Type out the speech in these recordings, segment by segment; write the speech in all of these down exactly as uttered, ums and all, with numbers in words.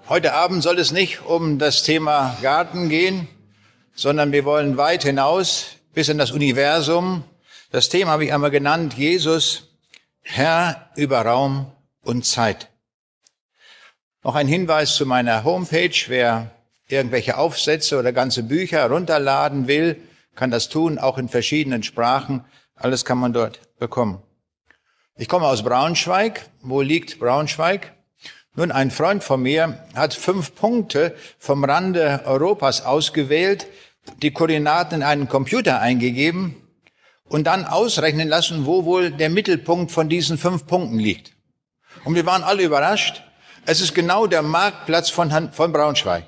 Heute Abend soll es nicht um das Thema Garten gehen, sondern wir wollen weit hinaus bis in das Universum. Das Thema habe ich einmal genannt, Jesus, Herr über Raum und Zeit. Noch ein Hinweis zu meiner Homepage. Wer irgendwelche Aufsätze oder ganze Bücher runterladen will, kann das tun, auch in verschiedenen Sprachen. Alles kann man dort bekommen. Ich komme aus Braunschweig. Wo liegt Braunschweig? Nun, ein Freund von mir hat fünf Punkte vom Rande Europas ausgewählt, die Koordinaten in einen Computer eingegeben und dann ausrechnen lassen, wo wohl der Mittelpunkt von diesen fünf Punkten liegt. Und wir waren alle überrascht. Es ist genau der Marktplatz von, von Braunschweig.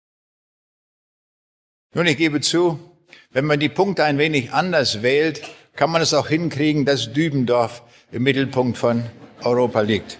Nun, ich gebe zu, wenn man die Punkte ein wenig anders wählt, kann man es auch hinkriegen, dass Dübendorf im Mittelpunkt von Europa liegt.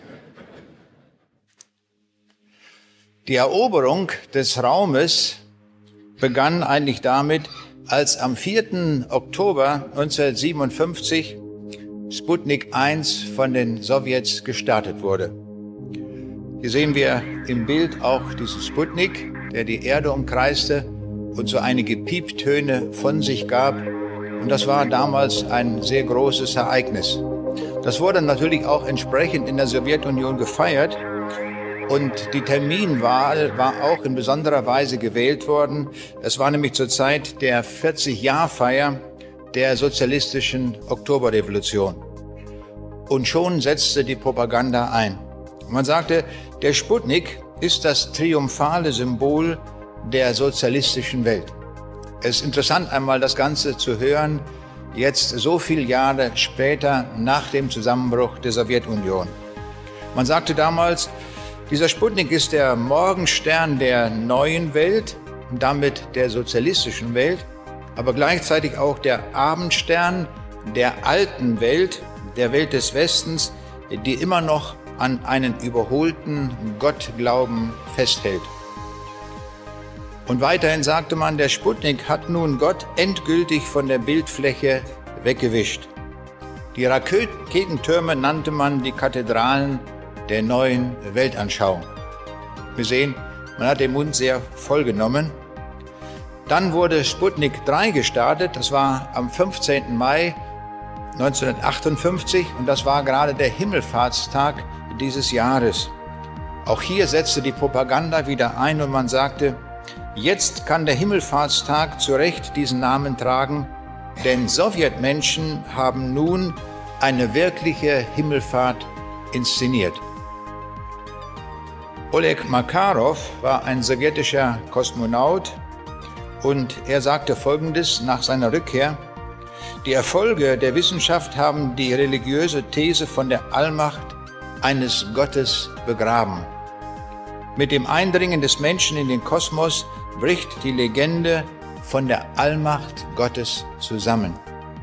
Die Eroberung des Raumes begann eigentlich damit, als am vierten Oktober neunzehnhundertsiebenundfünfzig Sputnik eins von den Sowjets gestartet wurde. Hier sehen wir im Bild auch diesen Sputnik, der die Erde umkreiste und so einige Pieptöne von sich gab. Und das war damals ein sehr großes Ereignis. Das wurde natürlich auch entsprechend in der Sowjetunion gefeiert. Und die Terminwahl war auch in besonderer Weise gewählt worden. Es war nämlich zur Zeit der vierzig-Jahr-Feier der sozialistischen Oktoberrevolution. Und schon setzte die Propaganda ein. Man sagte, der Sputnik ist das triumphale Symbol der sozialistischen Welt. Es ist interessant, einmal das Ganze zu hören, jetzt so viele Jahre später nach dem Zusammenbruch der Sowjetunion. Man sagte damals, dieser Sputnik ist der Morgenstern der neuen Welt und damit der sozialistischen Welt, aber gleichzeitig auch der Abendstern der alten Welt, der Welt des Westens, die immer noch an einen überholten Gottglauben festhält. Und weiterhin sagte man, der Sputnik hat nun Gott endgültig von der Bildfläche weggewischt. Die Raketentürme nannte man die Kathedralen der neuen Weltanschauung. Wir sehen, man hat den Mund sehr voll genommen. Dann wurde Sputnik drei gestartet, das war am fünfzehnten Mai neunzehnhundertachtundfünfzig und das war gerade der Himmelfahrtstag dieses Jahres. Auch hier setzte die Propaganda wieder ein und man sagte, jetzt kann der Himmelfahrtstag zu Recht diesen Namen tragen, denn Sowjetmenschen haben nun eine wirkliche Himmelfahrt inszeniert. Oleg Makarov war ein sowjetischer Kosmonaut und er sagte Folgendes nach seiner Rückkehr: Die Erfolge der Wissenschaft haben die religiöse These von der Allmacht eines Gottes begraben. Mit dem Eindringen des Menschen in den Kosmos bricht die Legende von der Allmacht Gottes zusammen.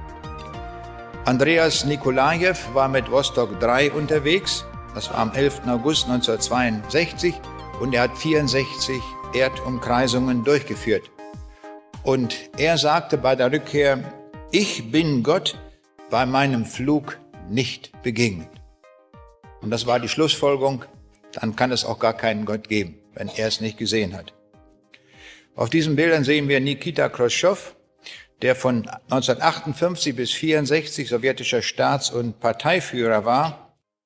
Andreas Nikolajew war mit Vostok drei unterwegs. Das war am elften August neunzehnhundertzweiundsechzig und er hat vierundsechzig Erdumkreisungen durchgeführt. Und er sagte bei der Rückkehr, ich bin Gott bei meinem Flug nicht begegnet. Und das war die Schlussfolgerung, dann kann es auch gar keinen Gott geben, wenn er es nicht gesehen hat. Auf diesen Bildern sehen wir Nikita Chruschtschow, der von neunzehnhundertachtundfünfzig bis vierundsechzig sowjetischer Staats- und Parteiführer war.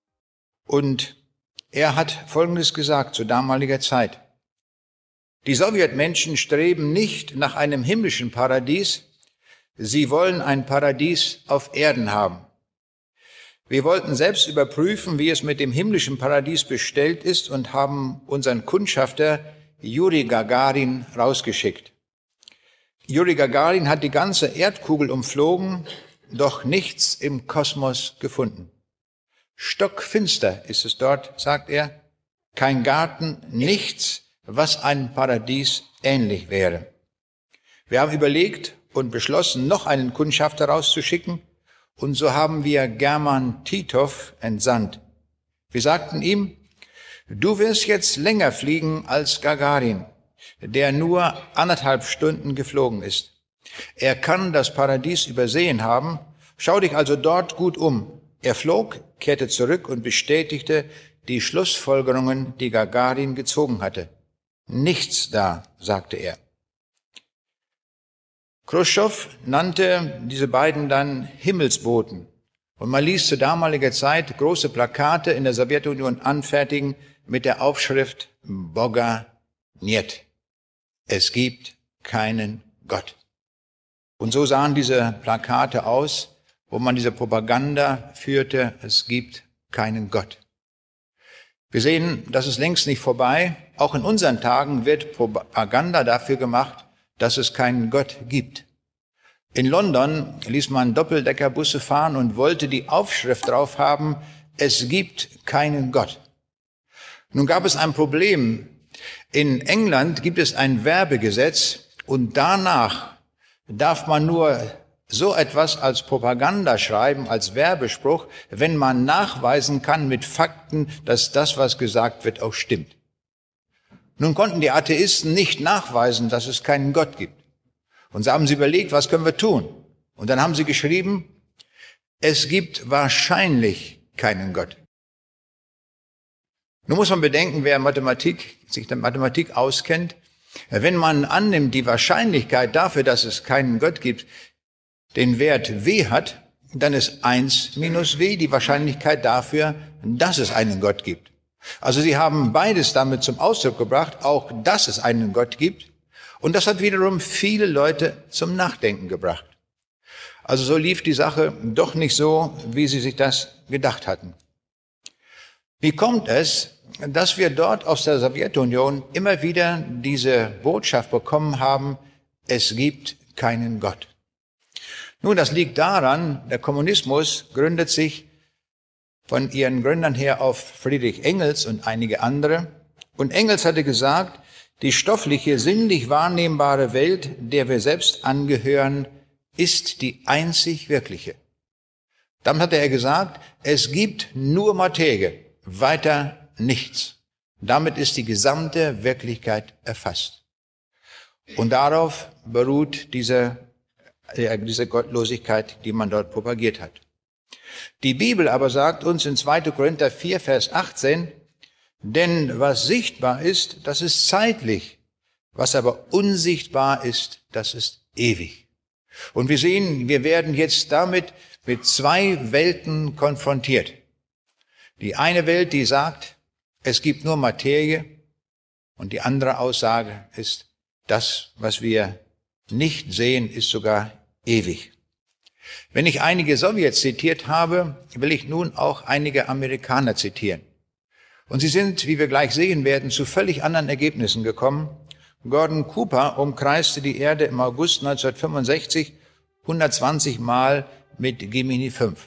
Und er hat Folgendes gesagt zu damaliger Zeit. Die Sowjetmenschen streben nicht nach einem himmlischen Paradies, sie wollen ein Paradies auf Erden haben. Wir wollten selbst überprüfen, wie es mit dem himmlischen Paradies bestellt ist und haben unseren Kundschafter Juri Gagarin rausgeschickt. Juri Gagarin hat die ganze Erdkugel umflogen, doch nichts im Kosmos gefunden. Stockfinster ist es dort, sagt er, kein Garten, nichts, was einem Paradies ähnlich wäre. Wir haben überlegt und beschlossen, noch einen Kundschafter rauszuschicken, und so haben wir German Titov entsandt. Wir sagten ihm, du wirst jetzt länger fliegen als Gagarin, der nur anderthalb Stunden geflogen ist. Er kann das Paradies übersehen haben, schau dich also dort gut um. Er flog, kehrte zurück und bestätigte die Schlussfolgerungen, die Gagarin gezogen hatte. nichts da, sagte er. Chruschtschow nannte diese beiden dann Himmelsboten. Und man ließ zu damaliger Zeit große Plakate in der Sowjetunion anfertigen mit der Aufschrift Boga niet. Es gibt keinen Gott. Und so sahen diese Plakate aus, wo man diese Propaganda führte, es gibt keinen Gott. Wir sehen, das ist längst nicht vorbei. Auch in unseren Tagen wird Propaganda dafür gemacht, dass es keinen Gott gibt. In London ließ man Doppeldeckerbusse fahren und wollte die Aufschrift drauf haben, es gibt keinen Gott. Nun gab es ein Problem. In England gibt es ein Werbegesetz und danach darf man nur so etwas als Propaganda schreiben, als Werbespruch, wenn man nachweisen kann mit Fakten, dass das, was gesagt wird, auch stimmt. Nun konnten die Atheisten nicht nachweisen, dass es keinen Gott gibt. Und so haben sie überlegt, was können wir tun? Und dann haben sie geschrieben, es gibt wahrscheinlich keinen Gott. Nun muss man bedenken, wer Mathematik, sich der Mathematik auskennt, wenn man annimmt, die Wahrscheinlichkeit dafür, dass es keinen Gott gibt, den Wert w hat, dann ist eins minus w die Wahrscheinlichkeit dafür, dass es einen Gott gibt. Also sie haben beides damit zum Ausdruck gebracht, auch dass es einen Gott gibt. Und das hat wiederum viele Leute zum Nachdenken gebracht. Also so lief die Sache doch nicht so, wie sie sich das gedacht hatten. Wie kommt es, dass wir dort aus der Sowjetunion immer wieder diese Botschaft bekommen haben, es gibt keinen Gott? Nun, das liegt daran, der Kommunismus gründet sich von ihren Gründern her auf Friedrich Engels und einige andere. Und Engels hatte gesagt, die stoffliche, sinnlich wahrnehmbare Welt, der wir selbst angehören, ist die einzig wirkliche. Damit hatte er gesagt, es gibt nur Materie, weiter nichts. Damit ist die gesamte Wirklichkeit erfasst. Und darauf beruht diese, äh, diese Gottlosigkeit, die man dort propagiert hat. Die Bibel aber sagt uns in zweiter Korinther vier, Vers achtzehn, denn was sichtbar ist, das ist zeitlich, was aber unsichtbar ist, das ist ewig. Und wir sehen, wir werden jetzt damit mit zwei Welten konfrontiert. Die eine Welt, die sagt, es gibt nur Materie, und die andere Aussage ist, das, was wir nicht sehen, ist sogar ewig. Wenn ich einige Sowjets zitiert habe, will ich nun auch einige Amerikaner zitieren. Und sie sind, wie wir gleich sehen werden, zu völlig anderen Ergebnissen gekommen. Gordon Cooper umkreiste die Erde im August neunzehnhundertfünfundsechzig hundertzwanzig Mal mit Gemini fünf.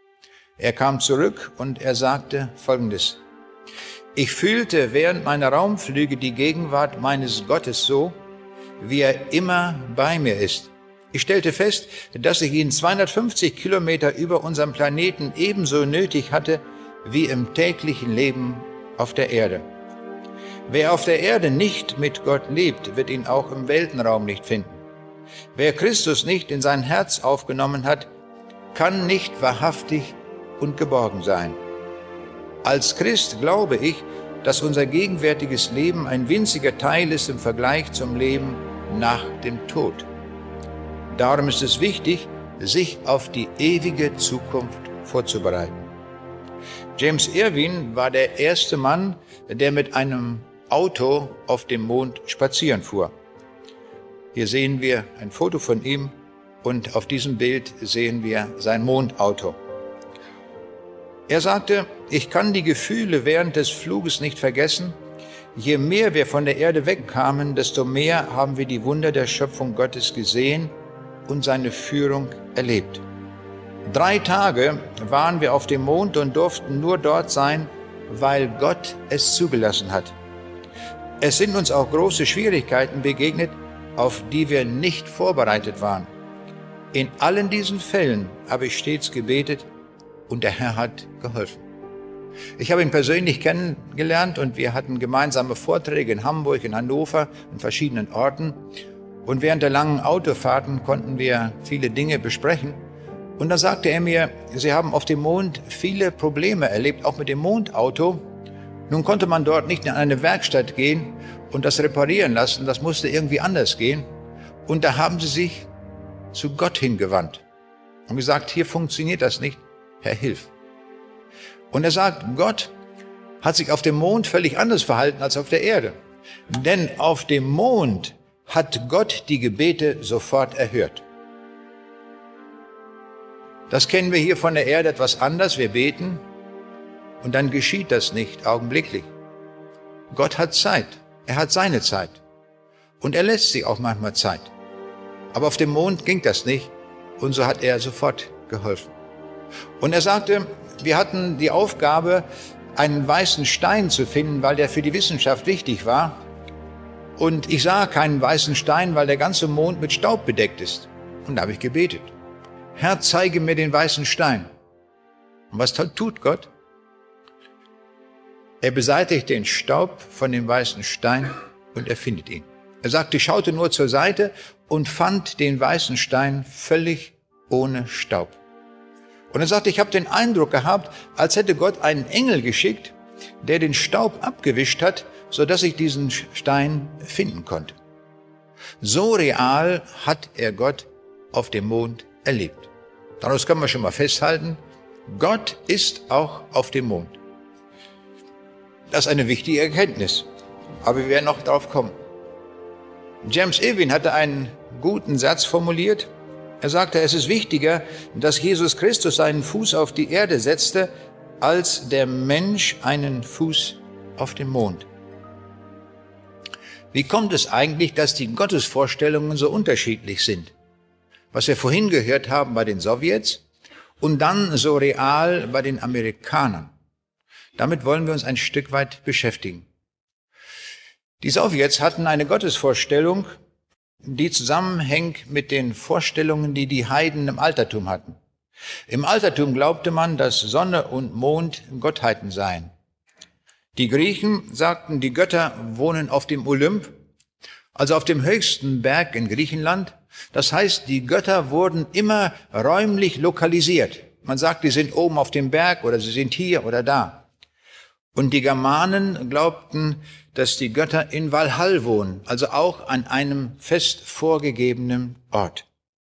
Er kam zurück und er sagte Folgendes: Ich fühlte während meiner Raumflüge die Gegenwart meines Gottes so, wie er immer bei mir ist. Ich stellte fest, dass ich ihn zweihundertfünfzig Kilometer über unserem Planeten ebenso nötig hatte, wie im täglichen Leben auf der Erde. Wer auf der Erde nicht mit Gott lebt, wird ihn auch im Weltenraum nicht finden. Wer Christus nicht in sein Herz aufgenommen hat, kann nicht wahrhaftig und geborgen sein. Als Christ glaube ich, dass unser gegenwärtiges Leben ein winziger Teil ist im Vergleich zum Leben nach dem Tod. Darum ist es wichtig, sich auf die ewige Zukunft vorzubereiten. James Irwin war der erste Mann, der mit einem Auto auf dem Mond spazieren fuhr. Hier sehen wir ein Foto von ihm und auf diesem Bild sehen wir sein Mondauto. Er sagte, ich kann die Gefühle während des Fluges nicht vergessen. Je mehr wir von der Erde wegkamen, desto mehr haben wir die Wunder der Schöpfung Gottes gesehen und seine Führung erlebt. Drei Tage waren wir auf dem Mond und durften nur dort sein, weil Gott es zugelassen hat. Es sind uns auch große Schwierigkeiten begegnet, auf die wir nicht vorbereitet waren. In allen diesen Fällen habe ich stets gebetet und der Herr hat geholfen. Ich habe ihn persönlich kennengelernt und wir hatten gemeinsame Vorträge in Hamburg, in Hannover, in verschiedenen Orten. Und während der langen Autofahrten konnten wir viele Dinge besprechen. Und da sagte er mir, Sie haben auf dem Mond viele Probleme erlebt, auch mit dem Mondauto. Nun konnte man dort nicht in eine Werkstatt gehen und das reparieren lassen, das musste irgendwie anders gehen. Und da haben sie sich zu Gott hingewandt und gesagt, hier funktioniert das nicht, Herr, hilf. Und er sagt, Gott hat sich auf dem Mond völlig anders verhalten als auf der Erde. Denn auf dem Mond hat Gott die Gebete sofort erhört. Das kennen wir hier von der Erde etwas anders. Wir beten und dann geschieht das nicht augenblicklich. Gott hat Zeit. Er hat seine Zeit. Und er lässt sich auch manchmal Zeit. Aber auf dem Mond ging das nicht. Und so hat er sofort geholfen. Und er sagte, wir hatten die Aufgabe, einen weißen Stein zu finden, weil der für die Wissenschaft wichtig war. Und ich sah keinen weißen Stein, weil der ganze Mond mit Staub bedeckt ist. Und da habe ich gebetet. Herr, zeige mir den weißen Stein. Und was tut Gott? Er beseitigt den Staub von dem weißen Stein und er findet ihn. Er sagte, ich schaute nur zur Seite und fand den weißen Stein völlig ohne Staub. Und er sagte, ich habe den Eindruck gehabt, als hätte Gott einen Engel geschickt, der den Staub abgewischt hat, sodass ich diesen Stein finden konnte. So real hat er Gott auf dem Mond erlebt. Daraus können wir schon mal festhalten, Gott ist auch auf dem Mond. Das ist eine wichtige Erkenntnis, aber wir werden noch darauf kommen. James Irwin hatte einen guten Satz formuliert. Er sagte, es ist wichtiger, dass Jesus Christus seinen Fuß auf die Erde setzte, als der Mensch einen Fuß auf den Mond. Wie kommt es eigentlich, dass die Gottesvorstellungen so unterschiedlich sind? Was wir vorhin gehört haben bei den Sowjets und dann so real bei den Amerikanern. Damit wollen wir uns ein Stück weit beschäftigen. Die Sowjets hatten eine Gottesvorstellung, die zusammenhängt mit den Vorstellungen, die die Heiden im Altertum hatten. Im Altertum glaubte man, dass Sonne und Mond Gottheiten seien. Die Griechen sagten, die Götter wohnen auf dem Olymp, also auf dem höchsten Berg in Griechenland. Das heißt, die Götter wurden immer räumlich lokalisiert. Man sagt, die sind oben auf dem Berg oder sie sind hier oder da. Und die Germanen glaubten, dass die Götter in Valhall wohnen, also auch an einem fest vorgegebenen Ort.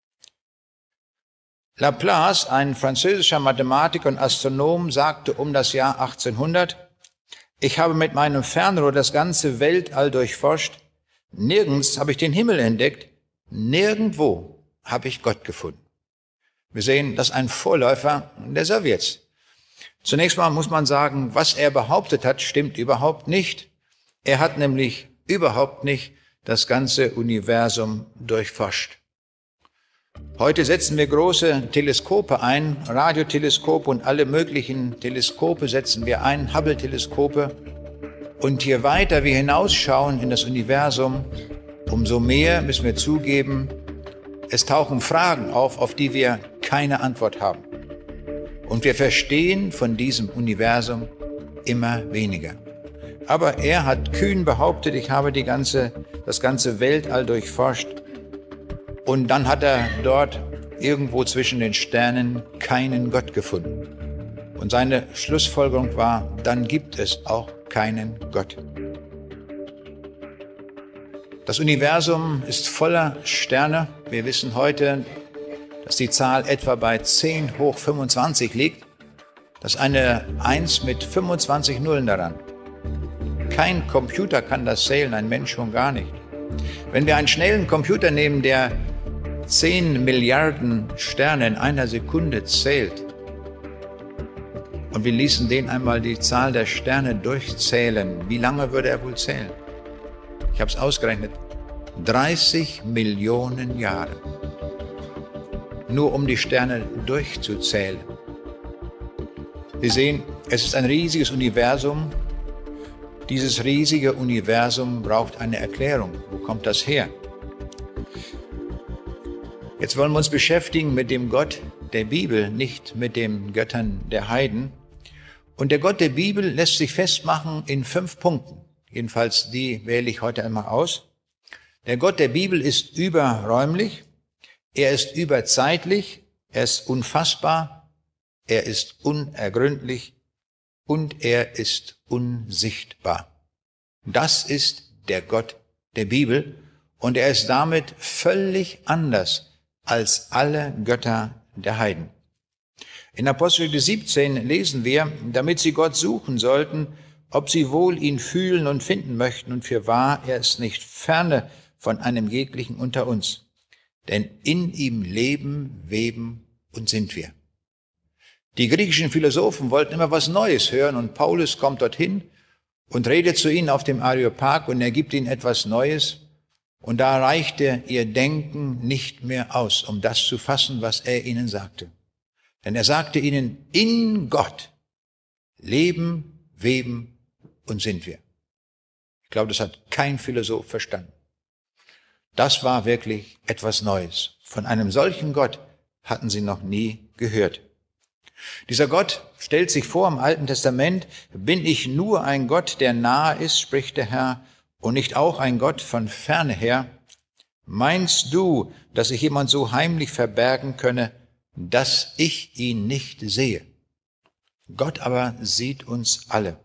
Laplace, ein französischer Mathematiker und Astronom, sagte um das Jahr achtzehnhundert, ich habe mit meinem Fernrohr das ganze Weltall durchforscht, nirgends habe ich den Himmel entdeckt, nirgendwo habe ich Gott gefunden. Wir sehen, das ist ein Vorläufer der Sowjets. Zunächst mal muss man sagen, was er behauptet hat, stimmt überhaupt nicht. Er hat nämlich überhaupt nicht das ganze Universum durchforscht. Heute setzen wir große Teleskope ein, Radioteleskope und alle möglichen Teleskope setzen wir ein, Hubble-Teleskope. Und je weiter wir hinausschauen in das Universum, umso mehr müssen wir zugeben, es tauchen Fragen auf, auf die wir keine Antwort haben. Und wir verstehen von diesem Universum immer weniger. Aber er hat kühn behauptet, ich habe die ganze, das ganze Weltall durchforscht. Und dann hat er dort irgendwo zwischen den Sternen keinen Gott gefunden. Und seine Schlussfolgerung war, dann gibt es auch keinen Gott. Das Universum ist voller Sterne. Wir wissen heute, dass die Zahl etwa bei zehn hoch fünfundzwanzig liegt. Das ist eine eins mit fünfundzwanzig Nullen daran. Kein Computer kann das zählen, ein Mensch schon gar nicht. Wenn wir einen schnellen Computer nehmen, der zehn Milliarden Sterne in einer Sekunde zählt, und wir ließen den einmal die Zahl der Sterne durchzählen, wie lange würde er wohl zählen? Ich habe es ausgerechnet, dreißig Millionen Jahre. Nur um die Sterne durchzuzählen. Sie sehen, es ist ein riesiges Universum. Dieses riesige Universum braucht eine Erklärung. Wo kommt das her? Jetzt wollen wir uns beschäftigen mit dem Gott der Bibel, nicht mit den Göttern der Heiden. Und der Gott der Bibel lässt sich festmachen in fünf Punkten. Jedenfalls die wähle ich heute einmal aus. Der Gott der Bibel ist überräumlich, er ist überzeitlich, er ist unfassbar, er ist unergründlich und er ist unsichtbar. Das ist der Gott der Bibel und er ist damit völlig anders als alle Götter der Heiden. In Apostelgeschichte siebzehn lesen wir, damit sie Gott suchen sollten, ob sie wohl ihn fühlen und finden möchten. Und fürwahr, er ist nicht ferne von einem jeglichen unter uns. Denn in ihm leben, weben und sind wir. Die griechischen Philosophen wollten immer was Neues hören und Paulus kommt dorthin und redet zu ihnen auf dem Areopag und er gibt ihnen etwas Neues. Und da reichte ihr Denken nicht mehr aus, um das zu fassen, was er ihnen sagte. Denn er sagte ihnen, in Gott leben, weben und sind wir. Ich glaube, das hat kein Philosoph verstanden. Das war wirklich etwas Neues. Von einem solchen Gott hatten sie noch nie gehört. Dieser Gott stellt sich vor im Alten Testament, bin ich nur ein Gott, der nahe ist, spricht der Herr, und nicht auch ein Gott von ferne her? Meinst du, dass sich jemand so heimlich verbergen könne, dass ich ihn nicht sehe? Gott aber sieht uns alle.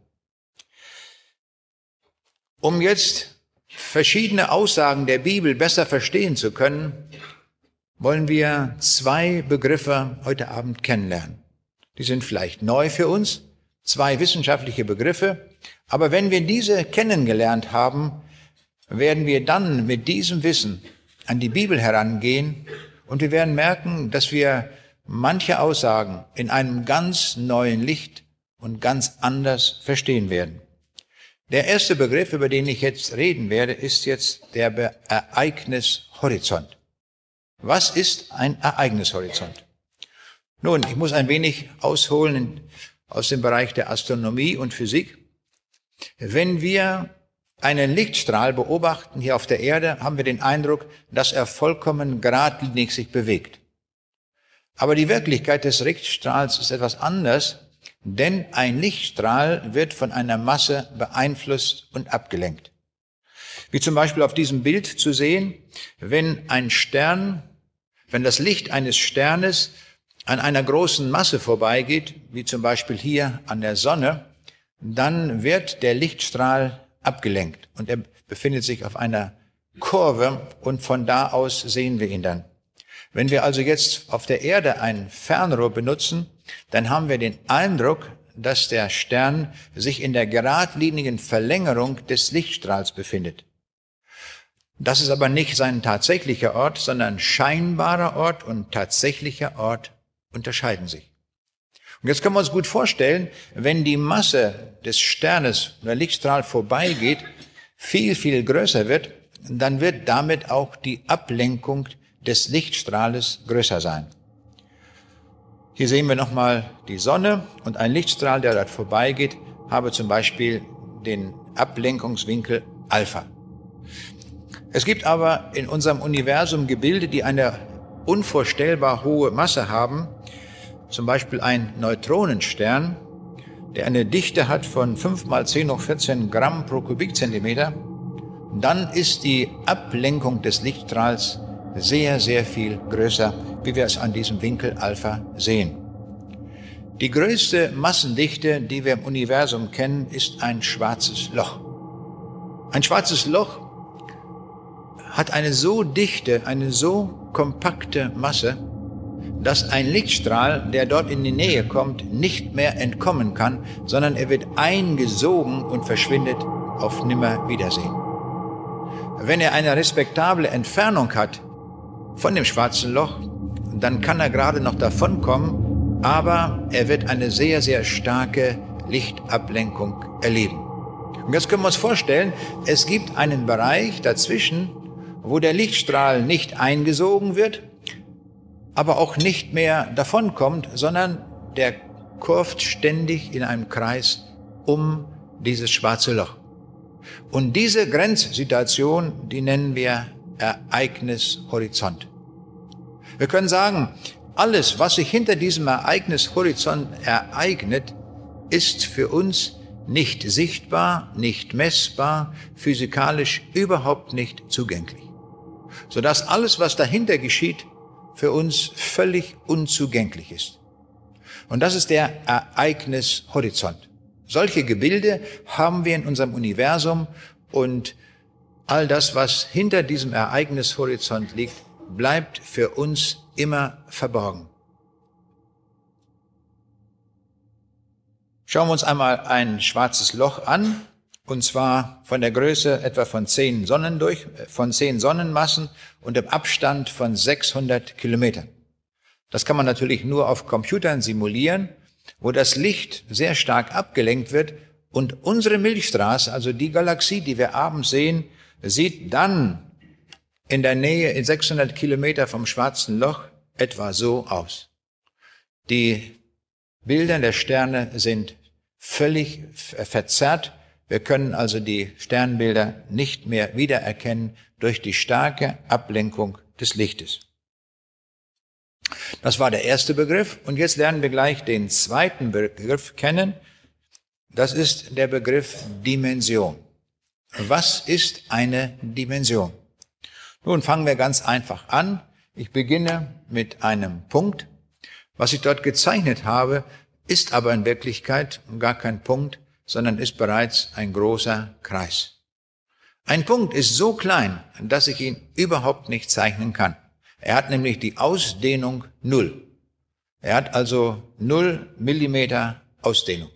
Um jetzt verschiedene Aussagen der Bibel besser verstehen zu können, wollen wir zwei Begriffe heute Abend kennenlernen. Die sind vielleicht neu für uns, zwei wissenschaftliche Begriffe, aber wenn wir diese kennengelernt haben, werden wir dann mit diesem Wissen an die Bibel herangehen und wir werden merken, dass wir manche Aussagen in einem ganz neuen Licht und ganz anders verstehen werden. Der erste Begriff, über den ich jetzt reden werde, ist jetzt der Ereignishorizont. Was ist ein Ereignishorizont? Nun, ich muss ein wenig ausholen aus dem Bereich der Astronomie und Physik. Wenn wir einen Lichtstrahl beobachten hier auf der Erde, haben wir den Eindruck, dass er vollkommen geradlinig sich bewegt. Aber die Wirklichkeit des Lichtstrahls ist etwas anders, denn ein Lichtstrahl wird von einer Masse beeinflusst und abgelenkt. Wie zum Beispiel auf diesem Bild zu sehen, wenn ein Stern, wenn das Licht eines Sternes an einer großen Masse vorbeigeht, wie zum Beispiel hier an der Sonne, dann wird der Lichtstrahl abgelenkt und er befindet sich auf einer Kurve und von da aus sehen wir ihn dann. Wenn wir also jetzt auf der Erde ein Fernrohr benutzen, dann haben wir den Eindruck, dass der Stern sich in der geradlinigen Verlängerung des Lichtstrahls befindet. Das ist aber nicht sein tatsächlicher Ort, sondern scheinbarer Ort und tatsächlicher Ort unterscheiden sich. Und jetzt können wir uns gut vorstellen, wenn die Masse des Sternes, der Lichtstrahl vorbeigeht, viel, viel größer wird, dann wird damit auch die Ablenkung des Lichtstrahles größer sein. Hier sehen wir nochmal die Sonne und ein Lichtstrahl, der dort vorbeigeht, habe zum Beispiel den Ablenkungswinkel Alpha. Es gibt aber in unserem Universum Gebilde, die eine unvorstellbar hohe Masse haben, zum Beispiel ein Neutronenstern, der eine Dichte hat von fünf mal zehn hoch vierzehn Gramm pro Kubikzentimeter, dann ist die Ablenkung des Lichtstrahls sehr, sehr viel größer, wie wir es an diesem Winkel Alpha sehen. Die größte Massendichte, die wir im Universum kennen, ist ein schwarzes Loch. Ein schwarzes Loch hat eine so dichte, eine so kompakte Masse, dass ein Lichtstrahl, der dort in die Nähe kommt, nicht mehr entkommen kann, sondern er wird eingesogen und verschwindet auf Nimmerwiedersehen. Wenn er eine respektable Entfernung hat von dem schwarzen Loch, dann kann er gerade noch davonkommen, aber er wird eine sehr, sehr starke Lichtablenkung erleben. Und jetzt können wir uns vorstellen, es gibt einen Bereich dazwischen, wo der Lichtstrahl nicht eingesogen wird, aber auch nicht mehr davonkommt, sondern der kurvt ständig in einem Kreis um dieses schwarze Loch. Und diese Grenzsituation, die nennen wir Ereignishorizont. Wir können sagen, alles, was sich hinter diesem Ereignishorizont ereignet, ist für uns nicht sichtbar, nicht messbar, physikalisch überhaupt nicht zugänglich. Sodass alles, was dahinter geschieht, für uns völlig unzugänglich ist. Und das ist der Ereignishorizont. Solche Gebilde haben wir in unserem Universum und all das, was hinter diesem Ereignishorizont liegt, bleibt für uns immer verborgen. Schauen wir uns einmal ein schwarzes Loch an, und zwar von der Größe etwa von zehn Sonnen durch, von zehn Sonnenmassen und im Abstand von sechshundert Kilometern. Das kann man natürlich nur auf Computern simulieren, wo das Licht sehr stark abgelenkt wird und unsere Milchstraße, also die Galaxie, die wir abends sehen, sieht dann in der Nähe, in sechshundert Kilometer vom schwarzen Loch, etwa so aus. Die Bilder der Sterne sind völlig verzerrt. Wir können also die Sternbilder nicht mehr wiedererkennen durch die starke Ablenkung des Lichtes. Das war der erste Begriff und jetzt lernen wir gleich den zweiten Begriff kennen. Das ist der Begriff Dimension. Was ist eine Dimension? Nun fangen wir ganz einfach an. Ich beginne mit einem Punkt. Was ich dort gezeichnet habe, ist aber in Wirklichkeit gar kein Punkt, sondern ist bereits ein großer Kreis. Ein Punkt ist so klein, dass ich ihn überhaupt nicht zeichnen kann. Er hat nämlich die Ausdehnung null. Er hat also null Millimeter Ausdehnung.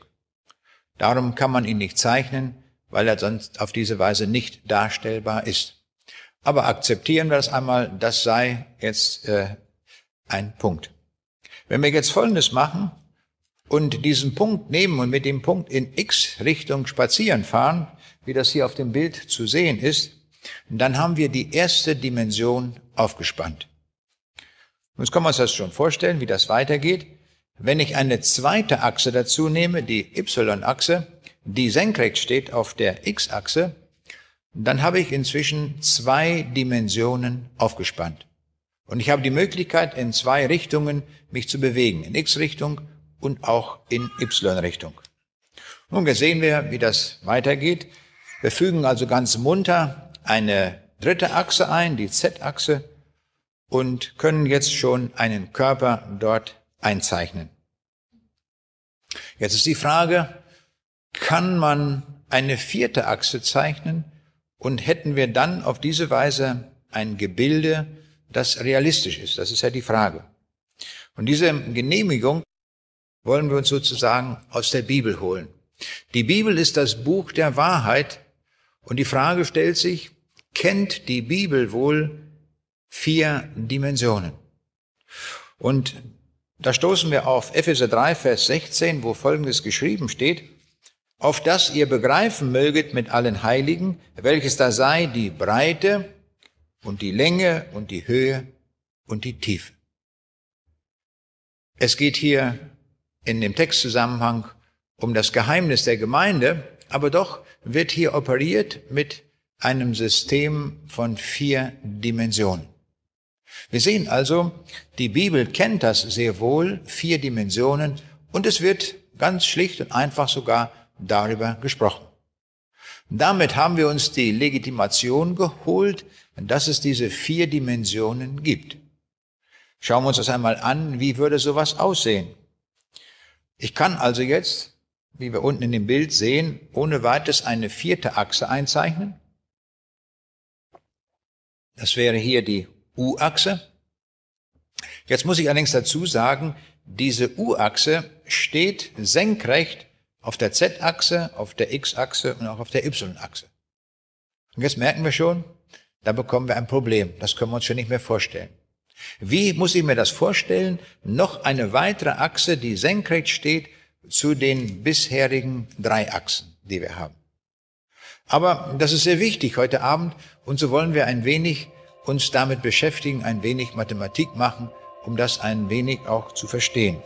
Darum kann man ihn nicht zeichnen, weil er sonst auf diese Weise nicht darstellbar ist. Aber akzeptieren wir das einmal, das sei jetzt äh, ein Punkt. Wenn wir jetzt Folgendes machen und diesen Punkt nehmen und mit dem Punkt in X-Richtung spazieren fahren, wie das hier auf dem Bild zu sehen ist, dann haben wir die erste Dimension aufgespannt. Jetzt können wir uns das schon vorstellen, wie das weitergeht. Wenn ich eine zweite Achse dazu nehme, die Y-Achse, die senkrecht steht auf der X-Achse, dann habe ich inzwischen zwei Dimensionen aufgespannt. Und ich habe die Möglichkeit, in zwei Richtungen mich zu bewegen, in X-Richtung und auch in Y-Richtung. Nun sehen wir, wie das weitergeht. Wir fügen also ganz munter eine dritte Achse ein, die Z-Achse, und können jetzt schon einen Körper dort einzeichnen. Jetzt ist die Frage, kann man eine vierte Achse zeichnen und hätten wir dann auf diese Weise ein Gebilde, das realistisch ist? Das ist ja die Frage. Und diese Genehmigung wollen wir uns sozusagen aus der Bibel holen. Die Bibel ist das Buch der Wahrheit und die Frage stellt sich, kennt die Bibel wohl vier Dimensionen? Und da stoßen wir auf Epheser drei, Vers sechzehn, wo Folgendes geschrieben steht: Auf das ihr begreifen möget mit allen Heiligen, welches da sei die Breite und die Länge und die Höhe und die Tiefe. Es geht hier in dem Textzusammenhang um das Geheimnis der Gemeinde, aber doch wird hier operiert mit einem System von vier Dimensionen. Wir sehen also, die Bibel kennt das sehr wohl, vier Dimensionen, und es wird ganz schlicht und einfach sogar darüber gesprochen. Damit haben wir uns die Legitimation geholt, dass es diese vier Dimensionen gibt. Schauen wir uns das einmal an, wie würde sowas aussehen? Ich kann also jetzt, wie wir unten in dem Bild sehen, ohne weiteres eine vierte Achse einzeichnen. Das wäre hier die U-Achse. Jetzt muss ich allerdings dazu sagen, diese U-Achse steht senkrecht auf der Z-Achse, auf der X-Achse und auch auf der Y-Achse. Und jetzt merken wir schon, da bekommen wir ein Problem. Das können wir uns schon nicht mehr vorstellen. Wie muss ich mir das vorstellen? Noch eine weitere Achse, die senkrecht steht zu den bisherigen drei Achsen, die wir haben. Aber das ist sehr wichtig heute Abend, und so wollen wir ein wenig uns damit beschäftigen, ein wenig Mathematik machen, um das ein wenig auch zu verstehen.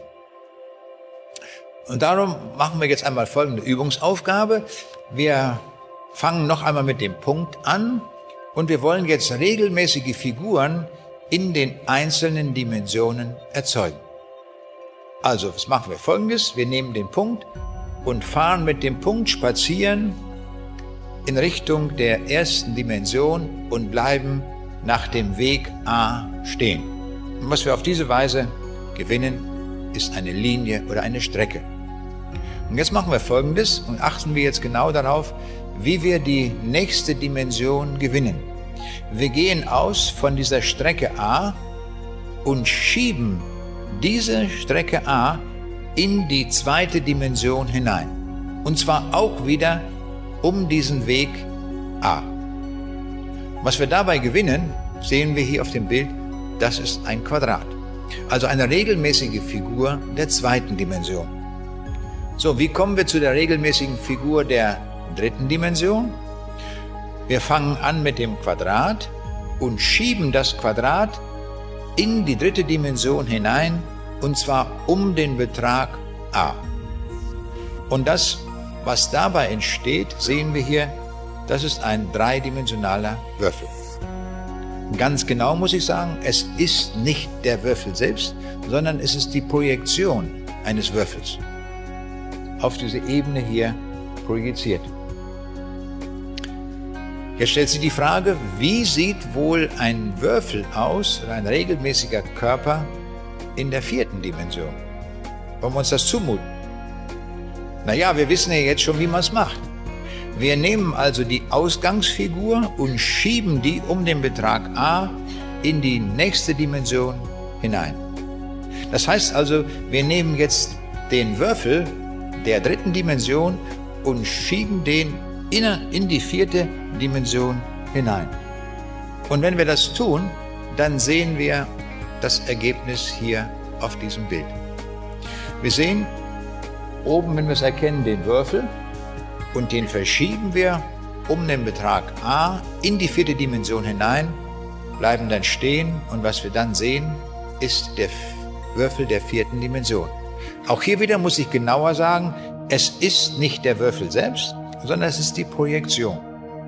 Und darum machen wir jetzt einmal folgende Übungsaufgabe. Wir fangen noch einmal mit dem Punkt an und wir wollen jetzt regelmäßige Figuren in den einzelnen Dimensionen erzeugen. Also, was machen wir? Folgendes: Wir nehmen den Punkt und fahren mit dem Punkt spazieren in Richtung der ersten Dimension und bleiben nach dem Weg A stehen. Und was wir auf diese Weise gewinnen, ist eine Linie oder eine Strecke. Und jetzt machen wir Folgendes und achten wir jetzt genau darauf, wie wir die nächste Dimension gewinnen. Wir gehen aus von dieser Strecke A und schieben diese Strecke A in die zweite Dimension hinein. Und zwar auch wieder um diesen Weg A. Was wir dabei gewinnen, sehen wir hier auf dem Bild, das ist ein Quadrat. Also eine regelmäßige Figur der zweiten Dimension. So, wie kommen wir zu der regelmäßigen Figur der dritten Dimension? Wir fangen an mit dem Quadrat und schieben das Quadrat in die dritte Dimension hinein, und zwar um den Betrag A. Und das, was dabei entsteht, sehen wir hier, das ist ein dreidimensionaler Würfel. Ganz genau muss ich sagen, es ist nicht der Würfel selbst, sondern es ist die Projektion eines Würfels auf diese Ebene hier projiziert. Jetzt stellt sich die Frage, wie sieht wohl ein Würfel aus, oder ein regelmäßiger Körper in der vierten Dimension? Wollen wir uns das zumuten? Naja, wir wissen ja jetzt schon, wie man es macht. Wir nehmen also die Ausgangsfigur und schieben die um den Betrag A in die nächste Dimension hinein. Das heißt also, wir nehmen jetzt den Würfel der dritten Dimension und schieben den in die vierte Dimension hinein. Und wenn wir das tun, dann sehen wir das Ergebnis hier auf diesem Bild. Wir sehen oben, wenn wir es erkennen, den Würfel und den verschieben wir um den Betrag A in die vierte Dimension hinein, bleiben dann stehen und was wir dann sehen, ist der Würfel der vierten Dimension. Auch hier wieder muss ich genauer sagen, es ist nicht der Würfel selbst, sondern es ist die Projektion.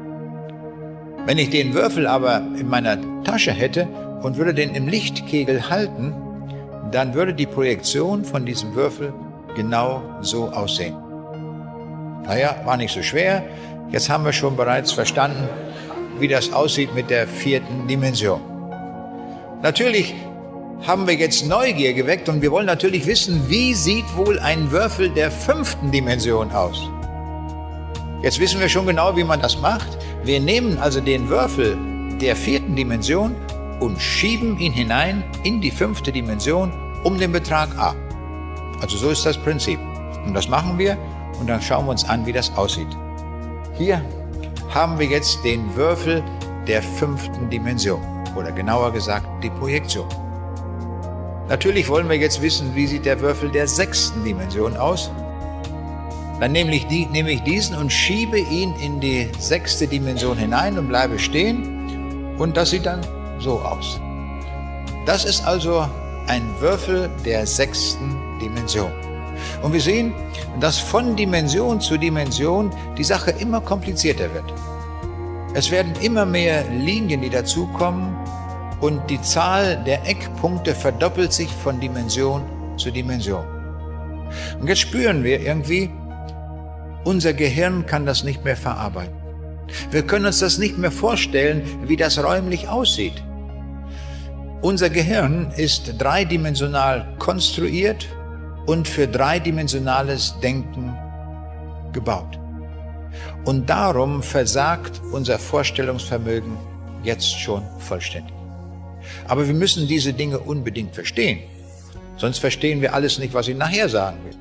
Wenn ich den Würfel aber in meiner Tasche hätte und würde den im Lichtkegel halten, dann würde die Projektion von diesem Würfel genau so aussehen. Naja, war nicht so schwer. Jetzt haben wir schon bereits verstanden, wie das aussieht mit der vierten Dimension. Natürlich haben wir jetzt Neugier geweckt und wir wollen natürlich wissen, wie sieht wohl ein Würfel der fünften Dimension aus? Jetzt wissen wir schon genau, wie man das macht. Wir nehmen also den Würfel der vierten Dimension und schieben ihn hinein in die fünfte Dimension um den Betrag A. Also so ist das Prinzip. Und das machen wir und dann schauen wir uns an, wie das aussieht. Hier haben wir jetzt den Würfel der fünften Dimension oder genauer gesagt die Projektion. Natürlich wollen wir jetzt wissen, wie sieht der Würfel der sechsten Dimension aus. Dann nehme ich, die, nehme ich diesen und schiebe ihn in die sechste Dimension hinein und bleibe stehen. Und das sieht dann so aus. Das ist also ein Würfel der sechsten Dimension. Und wir sehen, dass von Dimension zu Dimension die Sache immer komplizierter wird. Es werden immer mehr Linien, die dazukommen, und die Zahl der Eckpunkte verdoppelt sich von Dimension zu Dimension. Und jetzt spüren wir irgendwie, unser Gehirn kann das nicht mehr verarbeiten. Wir können uns das nicht mehr vorstellen, wie das räumlich aussieht. Unser Gehirn ist dreidimensional konstruiert und für dreidimensionales Denken gebaut. Und darum versagt unser Vorstellungsvermögen jetzt schon vollständig. Aber wir müssen diese Dinge unbedingt verstehen. Sonst verstehen wir alles nicht, was ich nachher sagen will.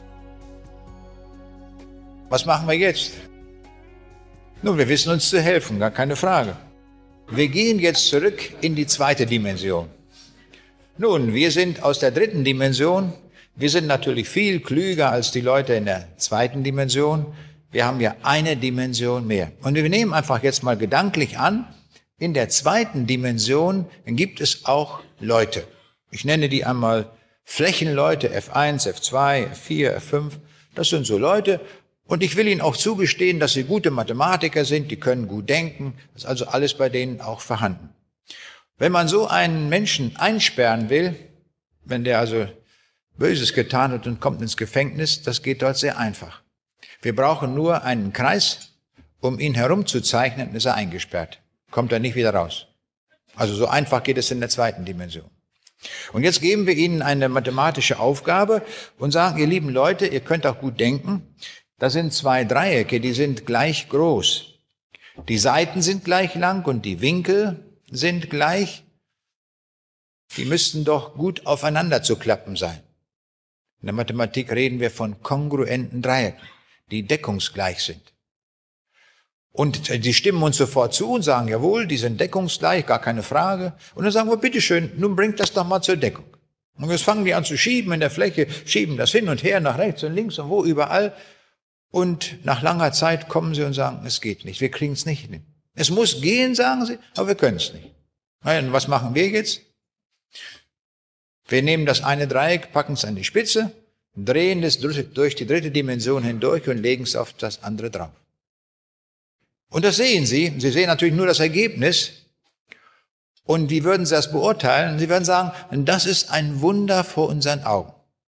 Was machen wir jetzt? Nun, wir wissen uns zu helfen, gar keine Frage. Wir gehen jetzt zurück in die zweite Dimension. Nun, wir sind aus der dritten Dimension. Wir sind natürlich viel klüger als die Leute in der zweiten Dimension. Wir haben ja eine Dimension mehr. Und wir nehmen einfach jetzt mal gedanklich an, in der zweiten Dimension gibt es auch Leute. Ich nenne die einmal Flächenleute, F eins, F zwei, F vier, F fünf. Das sind so Leute. Und ich will ihnen auch zugestehen, dass sie gute Mathematiker sind, die können gut denken. Das ist also alles bei denen auch vorhanden. Wenn man so einen Menschen einsperren will, wenn der also Böses getan hat und kommt ins Gefängnis, das geht dort sehr einfach. Wir brauchen nur einen Kreis, um ihn herumzuzeichnen, und ist er eingesperrt. Kommt er nicht wieder raus. Also so einfach geht es in der zweiten Dimension. Und jetzt geben wir Ihnen eine mathematische Aufgabe und sagen, ihr lieben Leute, ihr könnt auch gut denken, da sind zwei Dreiecke, die sind gleich groß. Die Seiten sind gleich lang und die Winkel sind gleich. Die müssten doch gut aufeinander zu klappen sein. In der Mathematik reden wir von kongruenten Dreiecken, die deckungsgleich sind. Und die stimmen uns sofort zu und sagen, jawohl, die sind deckungsgleich, gar keine Frage. Und dann sagen wir, bitteschön, nun bringt das doch mal zur Deckung. Und jetzt fangen die an zu schieben in der Fläche, schieben das hin und her, nach rechts und links und wo, überall. Und nach langer Zeit kommen sie und sagen, es geht nicht, wir kriegen es nicht hin. Es muss gehen, sagen sie, aber wir können es nicht. Und was machen wir jetzt? Wir nehmen das eine Dreieck, packen es an die Spitze, drehen es durch die dritte Dimension hindurch und legen es auf das andere drauf. Und das sehen Sie. Sie sehen natürlich nur das Ergebnis. Und wie würden Sie das beurteilen? Sie würden sagen, das ist ein Wunder vor unseren Augen.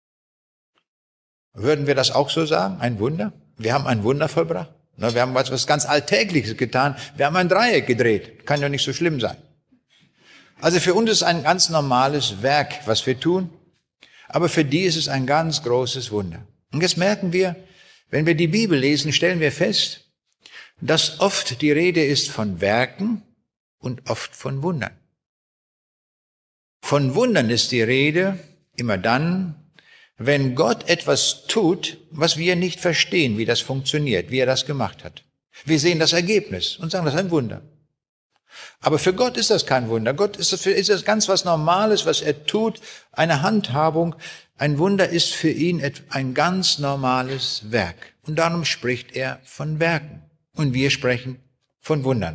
Würden wir das auch so sagen? Ein Wunder? Wir haben ein Wunder vollbracht. Wir haben was ganz Alltägliches getan. Wir haben ein Dreieck gedreht. Kann ja nicht so schlimm sein. Also für uns ist es ein ganz normales Werk, was wir tun. Aber für die ist es ein ganz großes Wunder. Und jetzt merken wir, wenn wir die Bibel lesen, stellen wir fest, dass oft die Rede ist von Werken und oft von Wundern. Von Wundern ist die Rede immer dann, wenn Gott etwas tut, was wir nicht verstehen, wie das funktioniert, wie er das gemacht hat. Wir sehen das Ergebnis und sagen, das ist ein Wunder. Aber für Gott ist das kein Wunder. Gott ist das, ist das ganz was Normales, was er tut, eine Handhabung. Ein Wunder ist für ihn ein ganz normales Werk. Und darum spricht er von Werken. Und wir sprechen von Wundern.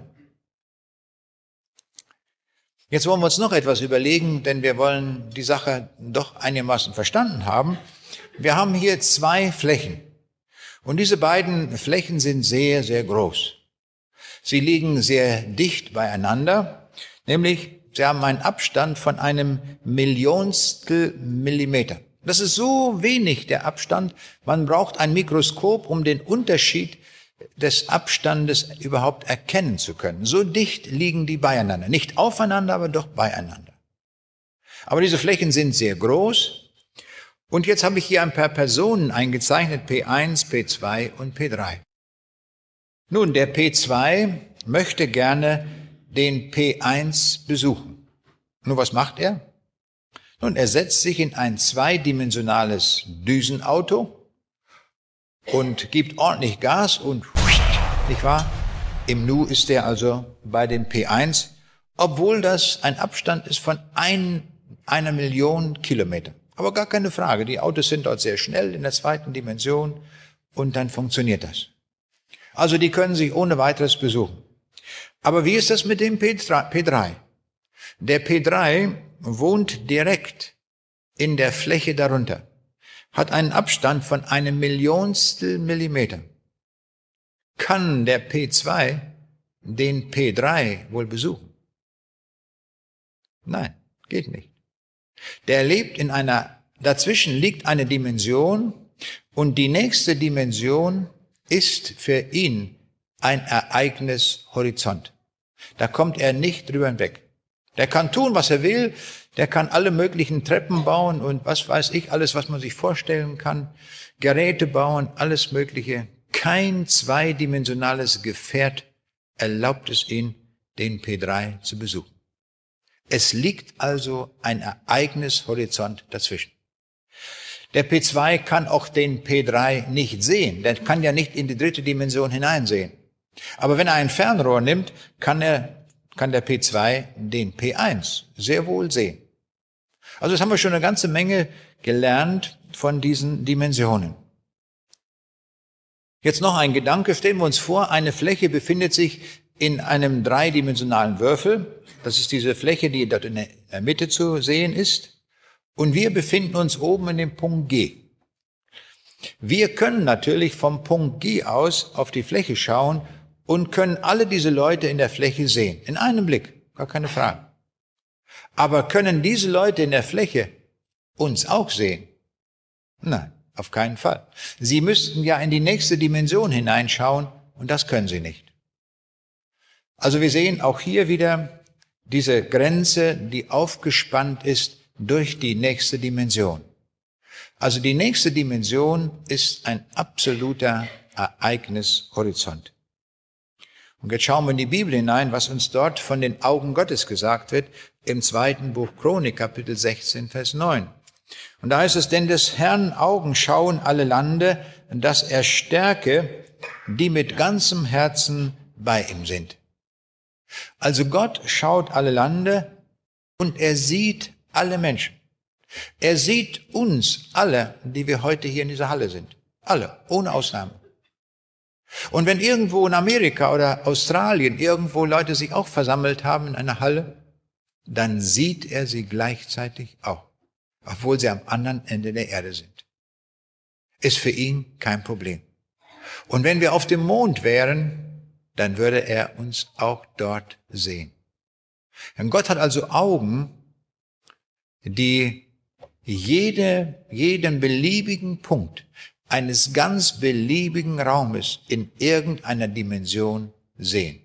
Jetzt wollen wir uns noch etwas überlegen, denn wir wollen die Sache doch einigermaßen verstanden haben. Wir haben hier zwei Flächen. Und diese beiden Flächen sind sehr, sehr groß. Sie liegen sehr dicht beieinander, nämlich sie haben einen Abstand von einem Millionstel Millimeter. Das ist so wenig, der Abstand. Man braucht ein Mikroskop, um den Unterschied des Abstandes überhaupt erkennen zu können. So dicht liegen die beieinander. Nicht aufeinander, aber doch beieinander. Aber diese Flächen sind sehr groß. Und jetzt habe ich hier ein paar Personen eingezeichnet, P eins, P zwei und P drei. Nun, der P zwei möchte gerne den P eins besuchen. Nun, was macht er? Nun, er setzt sich in ein zweidimensionales Düsenauto und gibt ordentlich Gas und, nicht wahr? Im Nu ist er also bei dem P eins, obwohl das ein Abstand ist von ein, einer Million Kilometer. Aber gar keine Frage, die Autos sind dort sehr schnell in der zweiten Dimension und dann funktioniert das. Also die können sich ohne weiteres besuchen. Aber wie ist das mit dem P drei? Der P drei wohnt direkt in der Fläche darunter, hat einen Abstand von einem Millionstel Millimeter. Kann der P zwei den P drei wohl besuchen? Nein, geht nicht. Der lebt in einer, dazwischen liegt eine Dimension und die nächste Dimension ist für ihn ein Ereignishorizont. Da kommt er nicht drüber hinweg. Der kann tun, was er will, der kann alle möglichen Treppen bauen und was weiß ich, alles, was man sich vorstellen kann, Geräte bauen, alles Mögliche. Kein zweidimensionales Gefährt erlaubt es ihn, den P drei zu besuchen. Es liegt also ein Ereignishorizont dazwischen. Der P zwei kann auch den P drei nicht sehen. Der kann ja nicht in die dritte Dimension hineinsehen. Aber wenn er ein Fernrohr nimmt, kann er, kann der P zwei den P eins sehr wohl sehen. Also das haben wir schon eine ganze Menge gelernt von diesen Dimensionen. Jetzt noch ein Gedanke. Stellen wir uns vor, eine Fläche befindet sich in einem dreidimensionalen Würfel. Das ist diese Fläche, die dort in der Mitte zu sehen ist. Und wir befinden uns oben in dem Punkt G. Wir können natürlich vom Punkt G aus auf die Fläche schauen und können alle diese Leute in der Fläche sehen. In einem Blick, gar keine Frage. Aber können diese Leute in der Fläche uns auch sehen? Nein, auf keinen Fall. Sie müssten ja in die nächste Dimension hineinschauen und das können sie nicht. Also wir sehen auch hier wieder diese Grenze, die aufgespannt ist durch die nächste Dimension. Also die nächste Dimension ist ein absoluter Ereignishorizont. Und jetzt schauen wir in die Bibel hinein, was uns dort von den Augen Gottes gesagt wird, im zweiten Buch Chronik, Kapitel sechzehn, Vers neun. Und da heißt es, denn des Herrn Augen schauen alle Lande, dass er stärke, die mit ganzem Herzen bei ihm sind. Also Gott schaut alle Lande und er sieht alle Menschen. Er sieht uns alle, die wir heute hier in dieser Halle sind. Alle, ohne Ausnahme. Und wenn irgendwo in Amerika oder Australien irgendwo Leute sich auch versammelt haben in einer Halle, dann sieht er sie gleichzeitig auch, obwohl sie am anderen Ende der Erde sind. Ist für ihn kein Problem. Und wenn wir auf dem Mond wären, dann würde er uns auch dort sehen. Denn Gott hat also Augen, die jede, jeden beliebigen Punkt eines ganz beliebigen Raumes in irgendeiner Dimension sehen.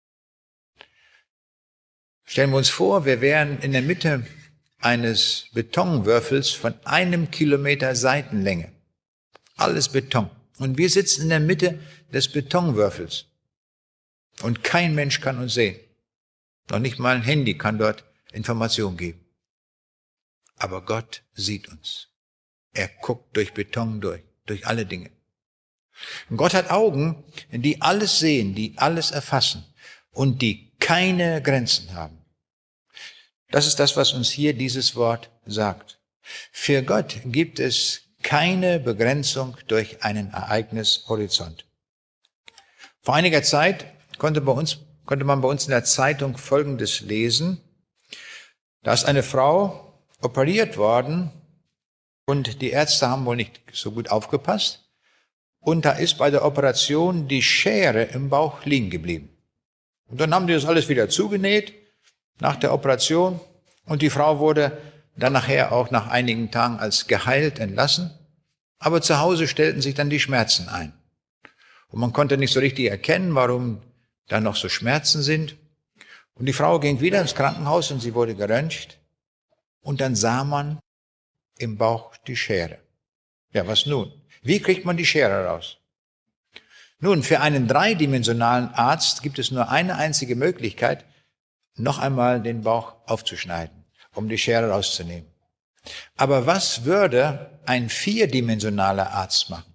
Stellen wir uns vor, wir wären in der Mitte eines Betonwürfels von einem Kilometer Seitenlänge. Alles Beton. Und wir sitzen in der Mitte des Betonwürfels. Und kein Mensch kann uns sehen. Noch nicht mal ein Handy kann dort Information geben. Aber Gott sieht uns. Er guckt durch Beton durch, durch alle Dinge. Und Gott hat Augen, die alles sehen, die alles erfassen und die keine Grenzen haben. Das ist das, was uns hier dieses Wort sagt. Für Gott gibt es keine Begrenzung durch einen Ereignishorizont. Vor einiger Zeit konnte, bei uns, konnte man bei uns in der Zeitung Folgendes lesen. Da ist eine Frau operiert worden und die Ärzte haben wohl nicht so gut aufgepasst. Und da ist bei der Operation die Schere im Bauch liegen geblieben. Und dann haben die das alles wieder zugenäht nach der Operation. Und die Frau wurde dann nachher auch nach einigen Tagen als geheilt entlassen. Aber zu Hause stellten sich dann die Schmerzen ein. Und man konnte nicht so richtig erkennen, warum da noch so Schmerzen sind. Und die Frau ging wieder ins Krankenhaus und sie wurde geröntgt. Und dann sah man im Bauch die Schere. Ja, was nun? Wie kriegt man die Schere raus? Nun, für einen dreidimensionalen Arzt gibt es nur eine einzige Möglichkeit, noch einmal den Bauch aufzuschneiden, um die Schere rauszunehmen. Aber was würde ein vierdimensionaler Arzt machen?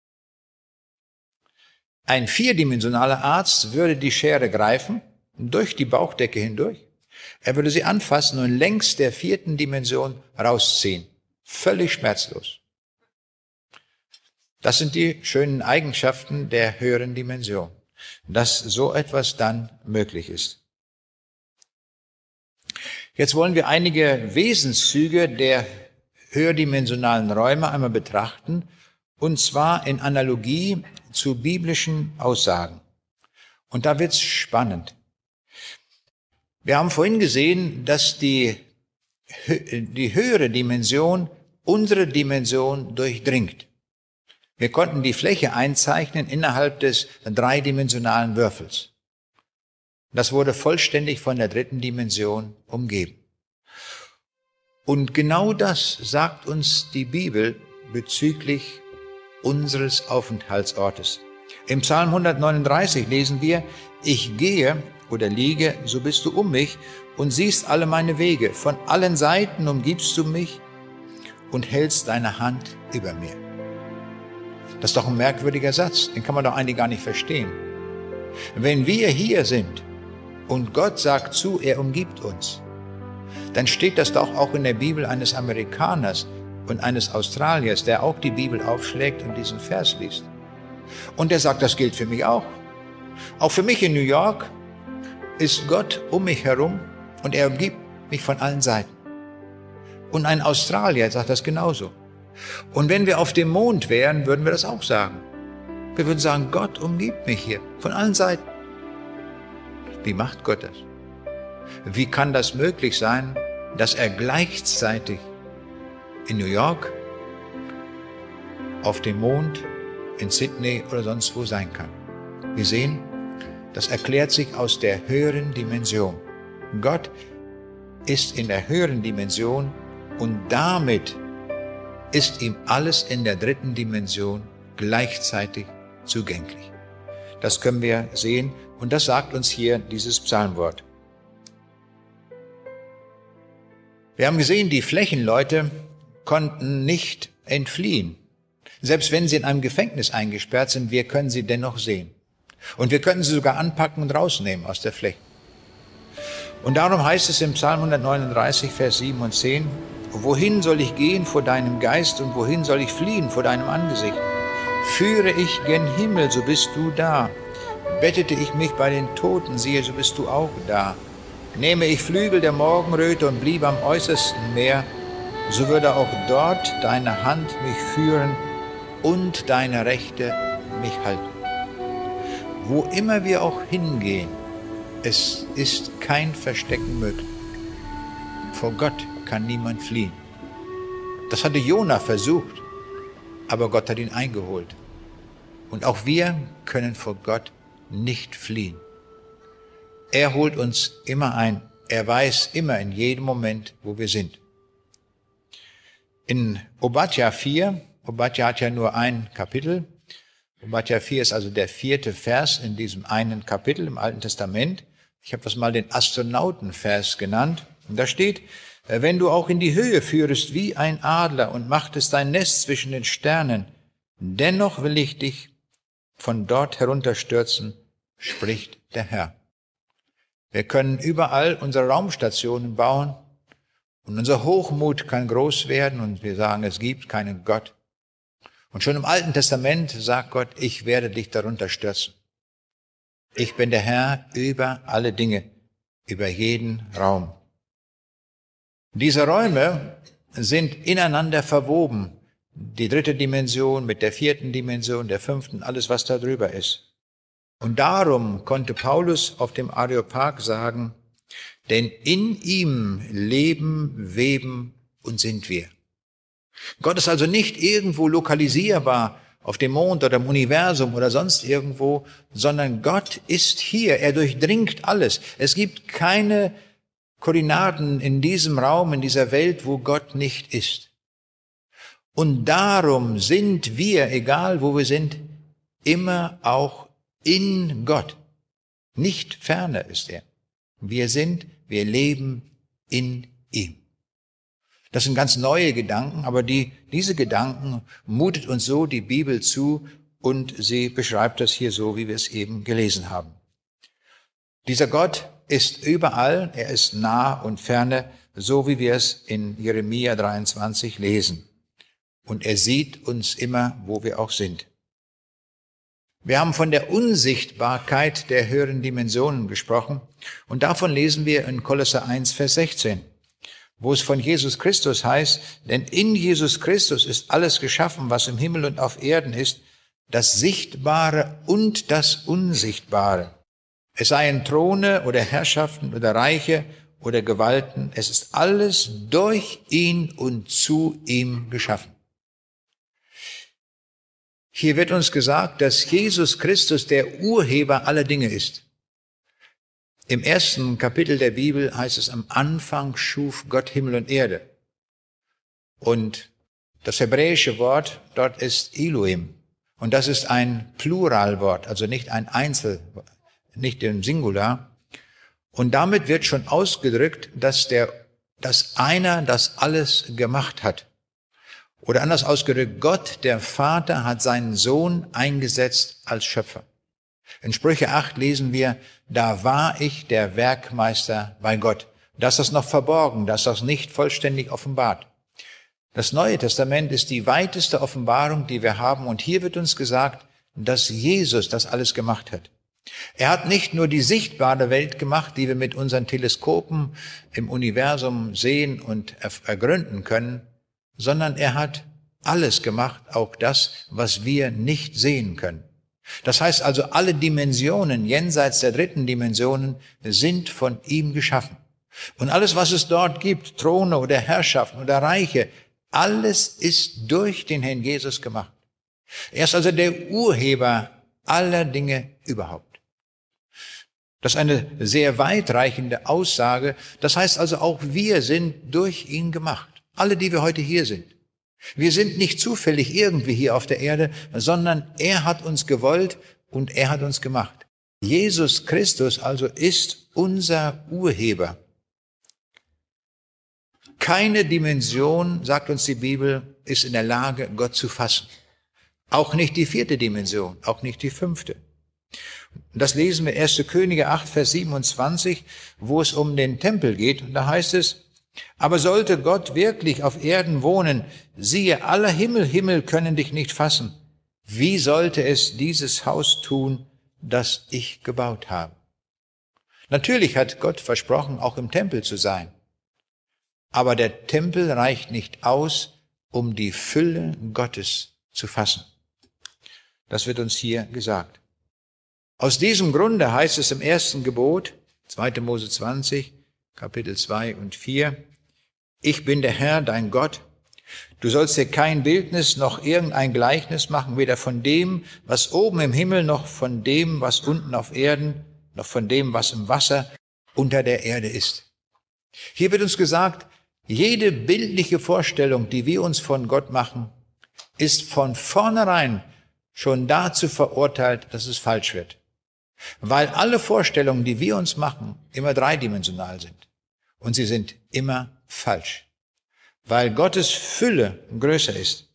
Ein vierdimensionaler Arzt würde die Schere greifen, durch die Bauchdecke hindurch. Er würde sie anfassen und längs der vierten Dimension rausziehen. Völlig schmerzlos. Das sind die schönen Eigenschaften der höheren Dimension, dass so etwas dann möglich ist. Jetzt wollen wir einige Wesenszüge der höherdimensionalen Räume einmal betrachten, und zwar in Analogie zu biblischen Aussagen. Und da wird's spannend. Wir haben vorhin gesehen, dass die, die höhere Dimension unsere Dimension durchdringt. Wir konnten die Fläche einzeichnen innerhalb des dreidimensionalen Würfels. Das wurde vollständig von der dritten Dimension umgeben. Und genau das sagt uns die Bibel bezüglich unseres Aufenthaltsortes. Im Psalm hundertneununddreißig lesen wir, ich gehe oder liege, so bist du um mich und siehst alle meine Wege. Von allen Seiten umgibst du mich und hältst deine Hand über mir. Das ist doch ein merkwürdiger Satz, den kann man doch eigentlich gar nicht verstehen. Wenn wir hier sind und Gott sagt zu, er umgibt uns, dann steht das doch auch in der Bibel eines Amerikaners und eines Australiers, der auch die Bibel aufschlägt und diesen Vers liest. Und der sagt, das gilt für mich auch. Auch für mich in New York ist Gott um mich herum und er umgibt mich von allen Seiten. Und ein Australier sagt das genauso. Und wenn wir auf dem Mond wären, würden wir das auch sagen. Wir würden sagen, Gott umgibt mich hier von allen Seiten. Wie macht Gott das? Wie kann das möglich sein, dass er gleichzeitig in New York, auf dem Mond, in Sydney oder sonst wo sein kann? Wir sehen, das erklärt sich aus der höheren Dimension. Gott ist in der höheren Dimension Und damit ist ihm alles in der dritten Dimension gleichzeitig zugänglich. Das können wir sehen und das sagt uns hier dieses Psalmwort. Wir haben gesehen, die Flächenleute konnten nicht entfliehen. Selbst wenn sie in einem Gefängnis eingesperrt sind, wir können sie dennoch sehen. Und wir können sie sogar anpacken und rausnehmen aus der Fläche. Und darum heißt es im Psalm hundertneununddreißig, Vers sieben und zehn, wohin soll ich gehen vor deinem Geist und wohin soll ich fliehen vor deinem Angesicht? Führe ich gen Himmel, so bist du da. Bettete ich mich bei den Toten, siehe, so bist du auch da. Nehme ich Flügel der Morgenröte und blieb am äußersten Meer, so würde auch dort deine Hand mich führen und deine Rechte mich halten. Wo immer wir auch hingehen, es ist kein Verstecken möglich. Vor Gott kann niemand fliehen. Das hatte Jona versucht, aber Gott hat ihn eingeholt. Und auch wir können vor Gott nicht fliehen. Er holt uns immer ein. Er weiß immer in jedem Moment, wo wir sind. In Obadja vier, Obadja hat ja nur ein Kapitel. Obadja vier ist also der vierte Vers in diesem einen Kapitel im Alten Testament. Ich habe das mal den Astronautenvers genannt. Und da steht, wenn du auch in die Höhe führest wie ein Adler und machtest dein Nest zwischen den Sternen, dennoch will ich dich von dort herunterstürzen, spricht der Herr. Wir können überall unsere Raumstationen bauen und unser Hochmut kann groß werden und wir sagen, es gibt keinen Gott. Und schon im Alten Testament sagt Gott, ich werde dich darunter stürzen. Ich bin der Herr über alle Dinge, über jeden Raum. Diese Räume sind ineinander verwoben. Die dritte Dimension mit der vierten Dimension, der fünften, alles was da drüber ist. Und darum konnte Paulus auf dem Areopag sagen, denn in ihm leben, weben und sind wir. Gott ist also nicht irgendwo lokalisierbar auf dem Mond oder im Universum oder sonst irgendwo, sondern Gott ist hier. Er durchdringt alles. Es gibt keine Koordinaten in diesem Raum, in dieser Welt, wo Gott nicht ist. Und darum sind wir, egal wo wir sind, immer auch in Gott. Nicht ferner ist er. Wir sind, wir leben in ihm. Das sind ganz neue Gedanken, aber die, diese Gedanken mutet uns so die Bibel zu und sie beschreibt das hier so, wie wir es eben gelesen haben. Dieser Gott ist überall, er ist nah und ferne, so wie wir es in Jeremia dreiundzwanzig lesen. Und er sieht uns immer, wo wir auch sind. Wir haben von der Unsichtbarkeit der höheren Dimensionen gesprochen und davon lesen wir in Kolosser eins, Vers sechzehn. Wo es von Jesus Christus heißt, denn in Jesus Christus ist alles geschaffen, was im Himmel und auf Erden ist, das Sichtbare und das Unsichtbare. Es seien Throne oder Herrschaften oder Reiche oder Gewalten, es ist alles durch ihn und zu ihm geschaffen. Hier wird uns gesagt, dass Jesus Christus der Urheber aller Dinge ist. Im ersten Kapitel der Bibel heißt es, am Anfang schuf Gott Himmel und Erde. Und das hebräische Wort dort ist Elohim. Und das ist ein Pluralwort, also nicht ein Einzel, nicht im Singular. Und damit wird schon ausgedrückt, dass der, dass einer das alles gemacht hat. Oder anders ausgedrückt, Gott, der Vater, hat seinen Sohn eingesetzt als Schöpfer. In Sprüche acht lesen wir, da war ich der Werkmeister bei Gott. Das ist noch verborgen, das ist nicht vollständig offenbart. Das Neue Testament ist die weiteste Offenbarung, die wir haben. Und hier wird uns gesagt, dass Jesus das alles gemacht hat. Er hat nicht nur die sichtbare Welt gemacht, die wir mit unseren Teleskopen im Universum sehen und ergründen können, sondern er hat alles gemacht, auch das, was wir nicht sehen können. Das heißt also, alle Dimensionen jenseits der dritten Dimensionen sind von ihm geschaffen. Und alles, was es dort gibt, Throne oder Herrschaften oder Reiche, alles ist durch den Herrn Jesus gemacht. Er ist also der Urheber aller Dinge überhaupt. Das ist eine sehr weitreichende Aussage. Das heißt also, auch wir sind durch ihn gemacht. Alle, die wir heute hier sind. Wir sind nicht zufällig irgendwie hier auf der Erde, sondern er hat uns gewollt und er hat uns gemacht. Jesus Christus also ist unser Urheber. Keine Dimension, sagt uns die Bibel, ist in der Lage, Gott zu fassen. Auch nicht die vierte Dimension, auch nicht die fünfte. Das lesen wir erste Könige acht, Vers siebenundzwanzig, wo es um den Tempel geht. Und da heißt es, aber sollte Gott wirklich auf Erden wohnen, siehe, aller Himmel, Himmel können dich nicht fassen. Wie sollte es dieses Haus tun, das ich gebaut habe? Natürlich hat Gott versprochen, auch im Tempel zu sein. Aber der Tempel reicht nicht aus, um die Fülle Gottes zu fassen. Das wird uns hier gesagt. Aus diesem Grunde heißt es im ersten Gebot, zweite Mose zwanzig, Kapitel zwei und vier, ich bin der Herr, dein Gott. Du sollst dir kein Bildnis noch irgendein Gleichnis machen, weder von dem, was oben im Himmel, noch von dem, was unten auf Erden, noch von dem, was im Wasser unter der Erde ist. Hier wird uns gesagt, jede bildliche Vorstellung, die wir uns von Gott machen, ist von vornherein schon dazu verurteilt, dass es falsch wird. Weil alle Vorstellungen, die wir uns machen, immer dreidimensional sind. Und sie sind immer falsch. Weil Gottes Fülle größer ist.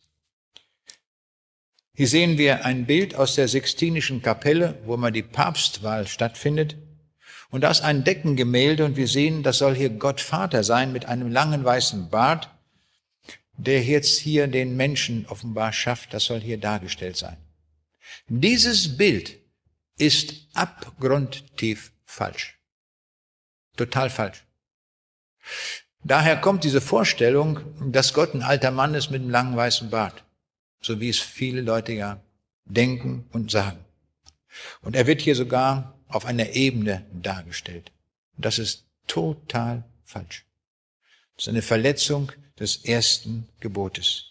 Hier sehen wir ein Bild aus der Sixtinischen Kapelle, wo immer die Papstwahl stattfindet. Und da ist ein Deckengemälde und wir sehen, das soll hier Gott Vater sein mit einem langen weißen Bart, der jetzt hier den Menschen offenbar schafft. Das soll hier dargestellt sein. Dieses Bild ist abgrundtief falsch. Total falsch. Daher kommt diese Vorstellung, dass Gott ein alter Mann ist mit einem langen weißen Bart. So wie es viele Leute ja denken und sagen. Und er wird hier sogar auf einer Ebene dargestellt. Das ist total falsch. Das ist eine Verletzung des ersten Gebotes.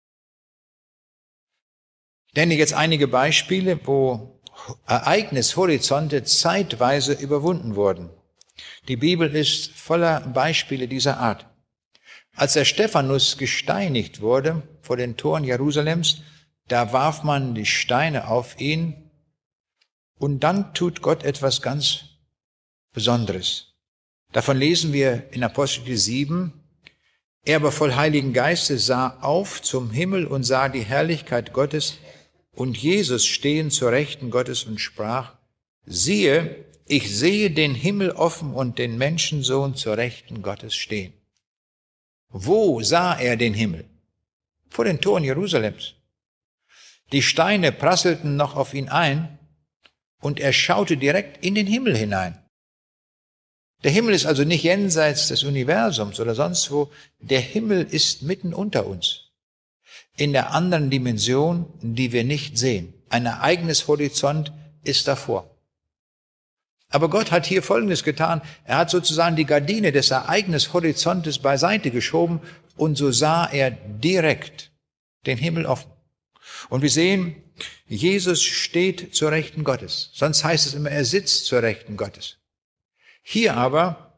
Ich nenne jetzt einige Beispiele, wo Ereignishorizonte zeitweise überwunden wurden. Die Bibel ist voller Beispiele dieser Art. Als der Stephanus gesteinigt wurde vor den Toren Jerusalems, da warf man die Steine auf ihn und dann tut Gott etwas ganz Besonderes. Davon lesen wir in Apostel sieben. Er aber voll Heiligen Geistes sah auf zum Himmel und sah die Herrlichkeit Gottes und Jesus stehen zur Rechten Gottes und sprach, siehe, ich sehe den Himmel offen und den Menschensohn zur Rechten Gottes stehen. Wo sah er den Himmel? Vor den Toren Jerusalems. Die Steine prasselten noch auf ihn ein und er schaute direkt in den Himmel hinein. Der Himmel ist also nicht jenseits des Universums oder sonst wo. Der Himmel ist mitten unter uns. In der anderen Dimension, die wir nicht sehen. Ein Ereignishorizont ist davor. Aber Gott hat hier Folgendes getan. Er hat sozusagen die Gardine des Ereignishorizontes beiseite geschoben und so sah er direkt den Himmel offen. Und wir sehen, Jesus steht zur Rechten Gottes. Sonst heißt es immer, er sitzt zur Rechten Gottes. Hier aber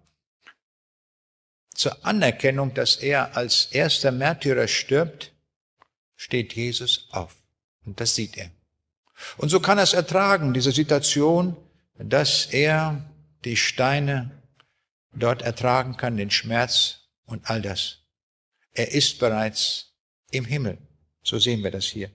zur Anerkennung, dass er als erster Märtyrer stirbt, steht Jesus auf. Und das sieht er. Und so kann er es ertragen, diese Situation, dass er die Steine dort ertragen kann, den Schmerz und all das. Er ist bereits im Himmel. So sehen wir das hier.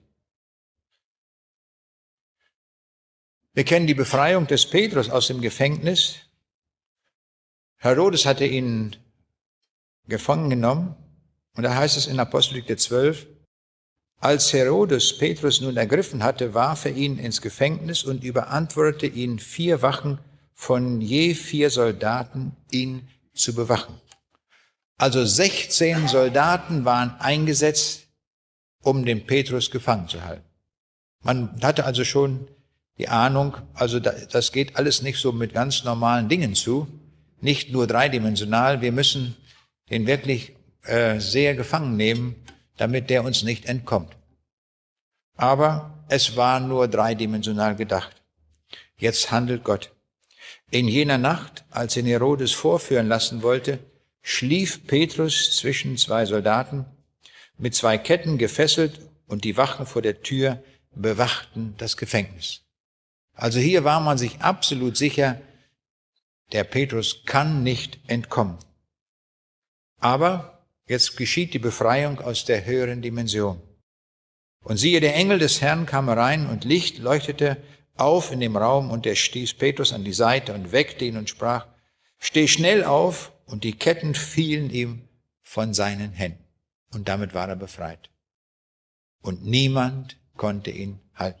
Wir kennen die Befreiung des Petrus aus dem Gefängnis. Herodes hatte ihn gefangen genommen. Und da heißt es in Apostelgeschichte zwölf, als Herodes Petrus nun ergriffen hatte, warf er ihn ins Gefängnis und überantwortete ihn vier Wachen von je vier Soldaten, ihn zu bewachen. Also sechzehn Soldaten waren eingesetzt, um den Petrus gefangen zu halten. Man hatte also schon die Ahnung, also das geht alles nicht so mit ganz normalen Dingen zu, nicht nur dreidimensional, wir müssen den wirklich äh, sehr gefangen nehmen, damit der uns nicht entkommt. Aber es war nur dreidimensional gedacht. Jetzt handelt Gott. In jener Nacht, als ihn Herodes vorführen lassen wollte, schlief Petrus zwischen zwei Soldaten, mit zwei Ketten gefesselt, und die Wachen vor der Tür bewachten das Gefängnis. Also hier war man sich absolut sicher, der Petrus kann nicht entkommen. Aber jetzt geschieht die Befreiung aus der höheren Dimension. Und siehe, der Engel des Herrn kam herein, und Licht leuchtete auf in dem Raum, und er stieß Petrus an die Seite und weckte ihn und sprach: Steh schnell auf, und die Ketten fielen ihm von seinen Händen. Und damit war er befreit. Und niemand konnte ihn halten.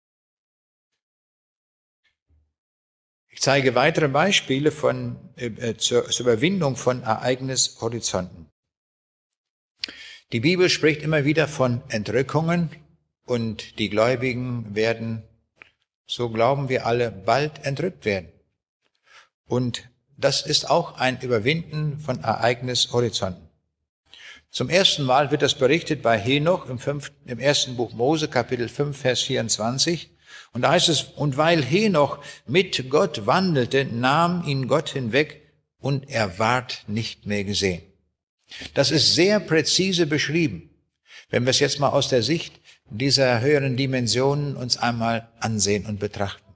Ich zeige weitere Beispiele von, äh, zur, zur Überwindung von Ereignishorizonten. Die Bibel spricht immer wieder von Entrückungen, und die Gläubigen werden, so glauben wir alle, bald entrückt werden. Und das ist auch ein Überwinden von Ereignishorizonten. Zum ersten Mal wird das berichtet bei Henoch im, fünften, im ersten Buch Mose, Kapitel fünf, Vers vierundzwanzig. Und da heißt es: Und weil Henoch mit Gott wandelte, nahm ihn Gott hinweg, und er ward nicht mehr gesehen. Das ist sehr präzise beschrieben, wenn wir es jetzt mal aus der Sicht dieser höheren Dimensionen uns einmal ansehen und betrachten.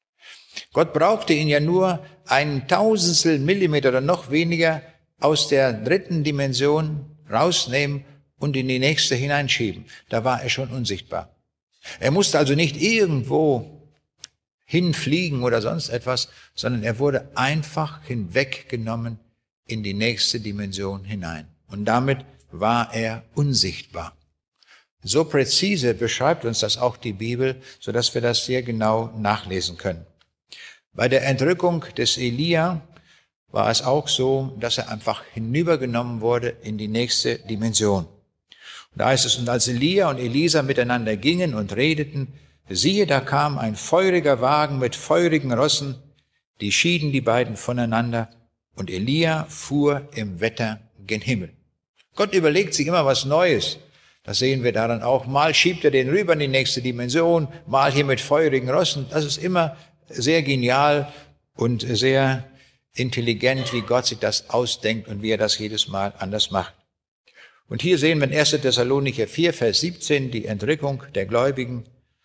Gott brauchte ihn ja nur ein Tausendstel Millimeter oder noch weniger aus der dritten Dimension rausnehmen und in die nächste hineinschieben. Da war er schon unsichtbar. Er musste also nicht irgendwo hinfliegen oder sonst etwas, sondern er wurde einfach hinweggenommen in die nächste Dimension hinein. Und damit war er unsichtbar. So präzise beschreibt uns das auch die Bibel, sodass wir das sehr genau nachlesen können. Bei der Entrückung des Elia war es auch so, dass er einfach hinübergenommen wurde in die nächste Dimension. Und da heißt es: Und als Elia und Elisa miteinander gingen und redeten, siehe, da kam ein feuriger Wagen mit feurigen Rossen, die schieden die beiden voneinander, und Elia fuhr im Wetter gen Himmel. Gott überlegt sich immer was Neues. Das sehen wir daran auch. Mal schiebt er den rüber in die nächste Dimension, mal hier mit feurigen Rossen. Das ist immer sehr genial und sehr intelligent, wie Gott sich das ausdenkt und wie er das jedes Mal anders macht. Und hier sehen wir in erster Thessalonicher vier, Vers siebzehn, die Entrückung der Gläubigen.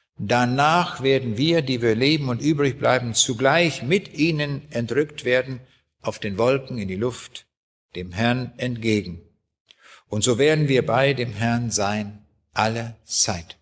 Danach werden wir, die wir leben und übrig bleiben, zugleich mit ihnen entrückt werden auf den Wolken in die Luft, dem Herrn entgegen. Und so werden wir bei dem Herrn sein, alle Zeit.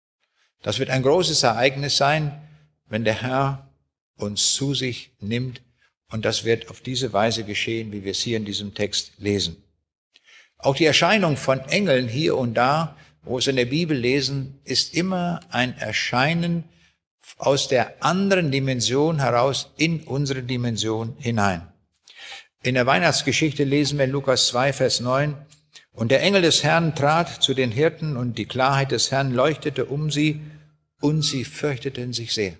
Das wird ein großes Ereignis sein, wenn der Herr uns zu sich nimmt. Und das wird auf diese Weise geschehen, wie wir es hier in diesem Text lesen. Auch die Erscheinung von Engeln hier und da, wo wir es in der Bibel lesen, ist immer ein Erscheinen aus der anderen Dimension heraus in unsere Dimension hinein. In der Weihnachtsgeschichte lesen wir in Lukas zwei, Vers neun: Und der Engel des Herrn trat zu den Hirten, und die Klarheit des Herrn leuchtete um sie, und sie fürchteten sich sehr.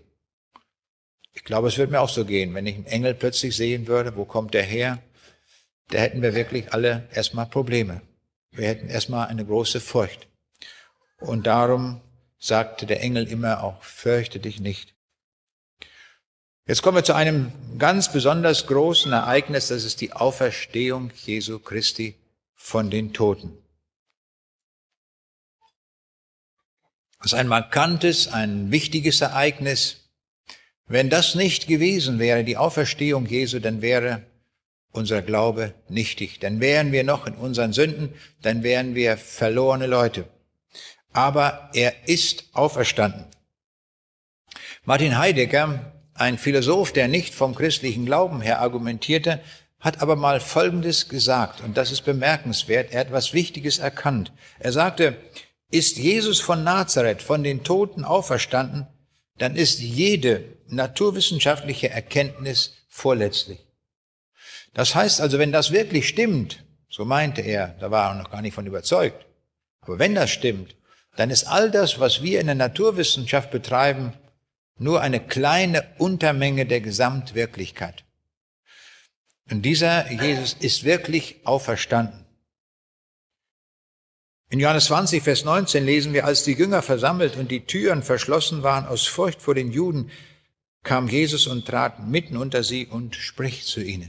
Ich glaube, es würde mir auch so gehen, wenn ich einen Engel plötzlich sehen würde. Wo kommt der her? Da hätten wir wirklich alle erstmal Probleme. Wir hätten erstmal eine große Furcht. Und darum sagte der Engel immer auch: Fürchte dich nicht. Jetzt kommen wir zu einem ganz besonders großen Ereignis. Das ist die Auferstehung Jesu Christi von den Toten. Das ist ein markantes, ein wichtiges Ereignis. Wenn das nicht gewesen wäre, die Auferstehung Jesu, dann wäre unser Glaube nichtig. Dann wären wir noch in unseren Sünden, dann wären wir verlorene Leute. Aber er ist auferstanden. Martin Heidegger, ein Philosoph, der nicht vom christlichen Glauben her argumentierte, hat aber mal Folgendes gesagt, und das ist bemerkenswert. Er hat etwas Wichtiges erkannt. Er sagte: Ist Jesus von Nazareth von den Toten auferstanden, dann ist jede naturwissenschaftliche Erkenntnis vorletzlich. Das heißt also, wenn das wirklich stimmt, so meinte er, da war er noch gar nicht von überzeugt, aber wenn das stimmt, dann ist all das, was wir in der Naturwissenschaft betreiben, nur eine kleine Untermenge der Gesamtwirklichkeit. Und dieser Jesus ist wirklich auferstanden. In Johannes zwanzig, Vers neunzehn lesen wir: Als die Jünger versammelt und die Türen verschlossen waren aus Furcht vor den Juden, kam Jesus und trat mitten unter sie und spricht zu ihnen.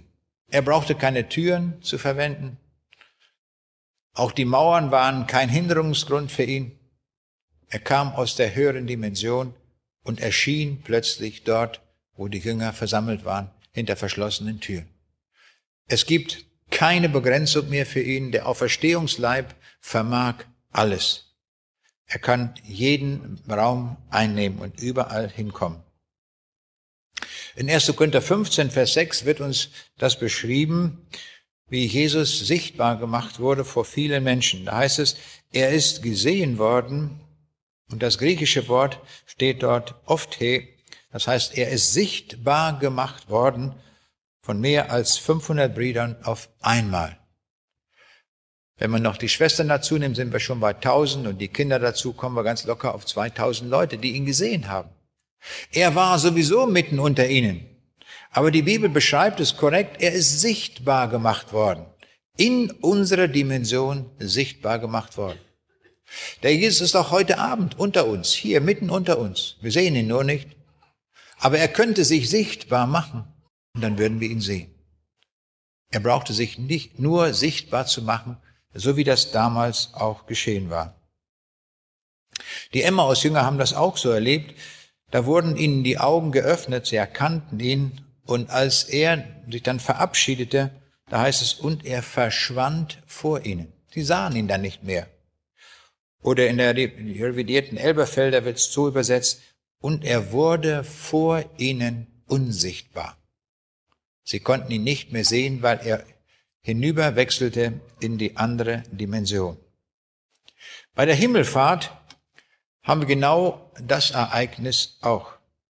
Er brauchte keine Türen zu verwenden. Auch die Mauern waren kein Hinderungsgrund für ihn. Er kam aus der höheren Dimension und erschien plötzlich dort, wo die Jünger versammelt waren, hinter verschlossenen Türen. Es gibt keine Begrenzung mehr für ihn. Der Auferstehungsleib vermag alles. Er kann jeden Raum einnehmen und überall hinkommen. In erster Korinther fünfzehn, Vers sechs wird uns das beschrieben, wie Jesus sichtbar gemacht wurde vor vielen Menschen. Da heißt es, er ist gesehen worden, und das griechische Wort steht dort ophthe, das heißt, er ist sichtbar gemacht worden von mehr als fünfhundert Brüdern auf einmal. Wenn man noch die Schwestern dazu nimmt, sind wir schon bei tausend und die Kinder dazu, kommen wir ganz locker auf zweitausend Leute, die ihn gesehen haben. Er war sowieso mitten unter ihnen. Aber die Bibel beschreibt es korrekt, er ist sichtbar gemacht worden. In unserer Dimension sichtbar gemacht worden. Der Jesus ist auch heute Abend unter uns, hier mitten unter uns. Wir sehen ihn nur nicht. Aber er könnte sich sichtbar machen und dann würden wir ihn sehen. Er brauchte sich nicht nur sichtbar zu machen, so wie das damals auch geschehen war. Die Emmaus-Jünger haben das auch so erlebt. Da wurden ihnen die Augen geöffnet, sie erkannten ihn. Und als er sich dann verabschiedete, da heißt es, und er verschwand vor ihnen. Sie sahen ihn dann nicht mehr. Oder in der revidierten Elberfelder wird es so übersetzt, und er wurde vor ihnen unsichtbar. Sie konnten ihn nicht mehr sehen, weil er hinüberwechselte in die andere Dimension. Bei der Himmelfahrt haben wir genau das Ereignis auch.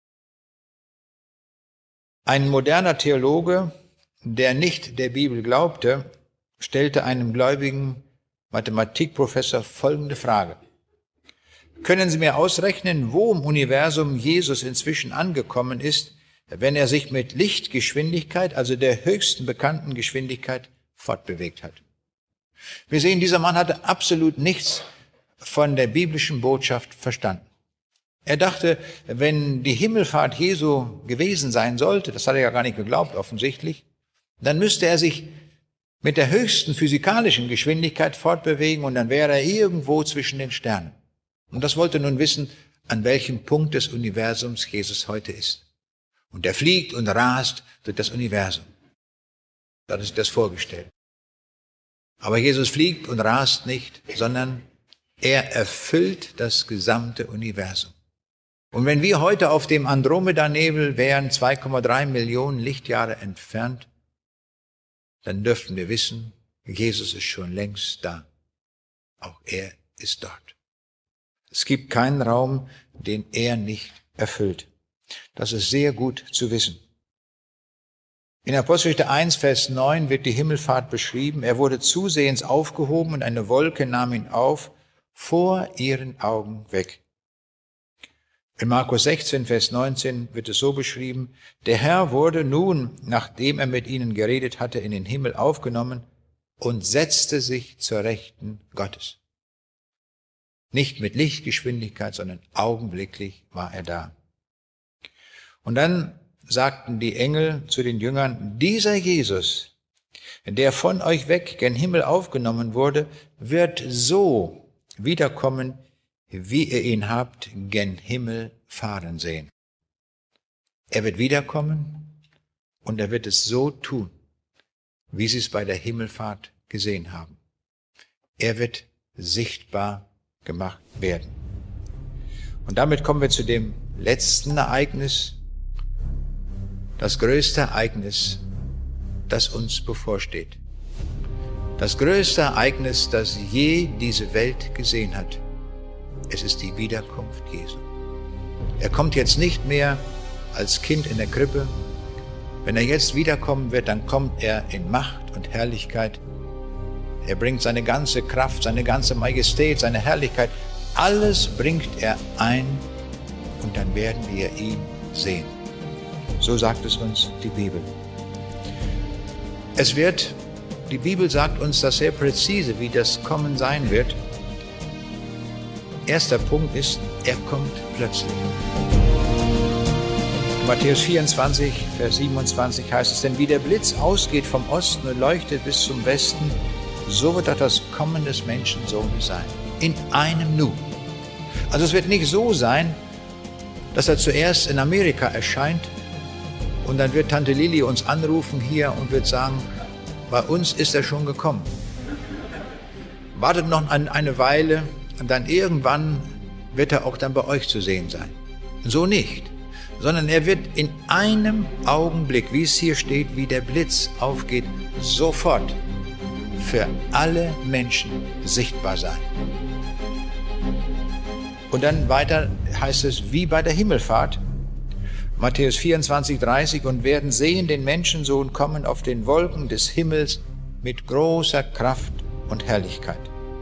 Ein moderner Theologe, der nicht der Bibel glaubte, stellte einem gläubigen Mathematikprofessor folgende Frage. Können Sie mir ausrechnen, wo im Universum Jesus inzwischen angekommen ist, wenn er sich mit Lichtgeschwindigkeit, also der höchsten bekannten Geschwindigkeit, fortbewegt hat? Wir sehen, dieser Mann hatte absolut nichts von der biblischen Botschaft verstanden. Er dachte, wenn die Himmelfahrt Jesu gewesen sein sollte, das hat er ja gar nicht geglaubt offensichtlich, dann müsste er sich mit der höchsten physikalischen Geschwindigkeit fortbewegen und dann wäre er irgendwo zwischen den Sternen. Und das wollte nun wissen, an welchem Punkt des Universums Jesus heute ist. Und er fliegt und rast durch das Universum. Da hat er sich das vorgestellt. Aber Jesus fliegt und rast nicht, sondern er erfüllt das gesamte Universum. Und wenn wir heute auf dem Andromeda-Nebel wären, zwei Komma drei Millionen Lichtjahre entfernt, dann dürften wir wissen, Jesus ist schon längst da. Auch er ist dort. Es gibt keinen Raum, den er nicht erfüllt. Das ist sehr gut zu wissen. In Apostelgeschichte eins, Vers neun wird die Himmelfahrt beschrieben. Er wurde zusehends aufgehoben und eine Wolke nahm ihn auf, vor ihren Augen weg. In Markus sechzehn, Vers neunzehn wird es so beschrieben, der Herr wurde nun, nachdem er mit ihnen geredet hatte, in den Himmel aufgenommen und setzte sich zur Rechten Gottes. Nicht mit Lichtgeschwindigkeit, sondern augenblicklich war er da. Und dann sagten die Engel zu den Jüngern, dieser Jesus, der von euch weg gen Himmel aufgenommen wurde, wird so wiederkommen, wie ihr ihn habt gen Himmel fahren sehen. Er wird wiederkommen und er wird es so tun, wie sie es bei der Himmelfahrt gesehen haben. Er wird sichtbar gemacht werden. Und damit kommen wir zu dem letzten Ereignis, das größte Ereignis, das uns bevorsteht. Das größte Ereignis, das je diese Welt gesehen hat. Es ist die Wiederkunft Jesu. Er kommt jetzt nicht mehr als Kind in der Krippe. Wenn er jetzt wiederkommen wird, dann kommt er in Macht und Herrlichkeit. Er bringt seine ganze Kraft, seine ganze Majestät, seine Herrlichkeit. Alles bringt er ein und dann werden wir ihn sehen. So sagt es uns die Bibel. Es wird, die Bibel sagt uns das sehr präzise, wie das Kommen sein wird. Erster Punkt ist, er kommt plötzlich. Matthäus vierundzwanzig, Vers siebenundzwanzig heißt es, denn wie der Blitz ausgeht vom Osten und leuchtet bis zum Westen, so wird auch das Kommen des Menschensohnes sein. In einem Nu. Also es wird nicht so sein, dass er zuerst in Amerika erscheint und dann wird Tante Lili uns anrufen hier und wird sagen, bei uns ist er schon gekommen. Wartet noch eine Weile und dann irgendwann wird er auch dann bei euch zu sehen sein. So nicht, sondern er wird in einem Augenblick, wie es hier steht, wie der Blitz aufgeht, sofort für alle Menschen sichtbar sein. Und dann weiter heißt es, wie bei der Himmelfahrt, Matthäus vierundzwanzig, dreißig, und werden sehen den Menschensohn kommen auf den Wolken des Himmels mit großer Kraft und Herrlichkeit.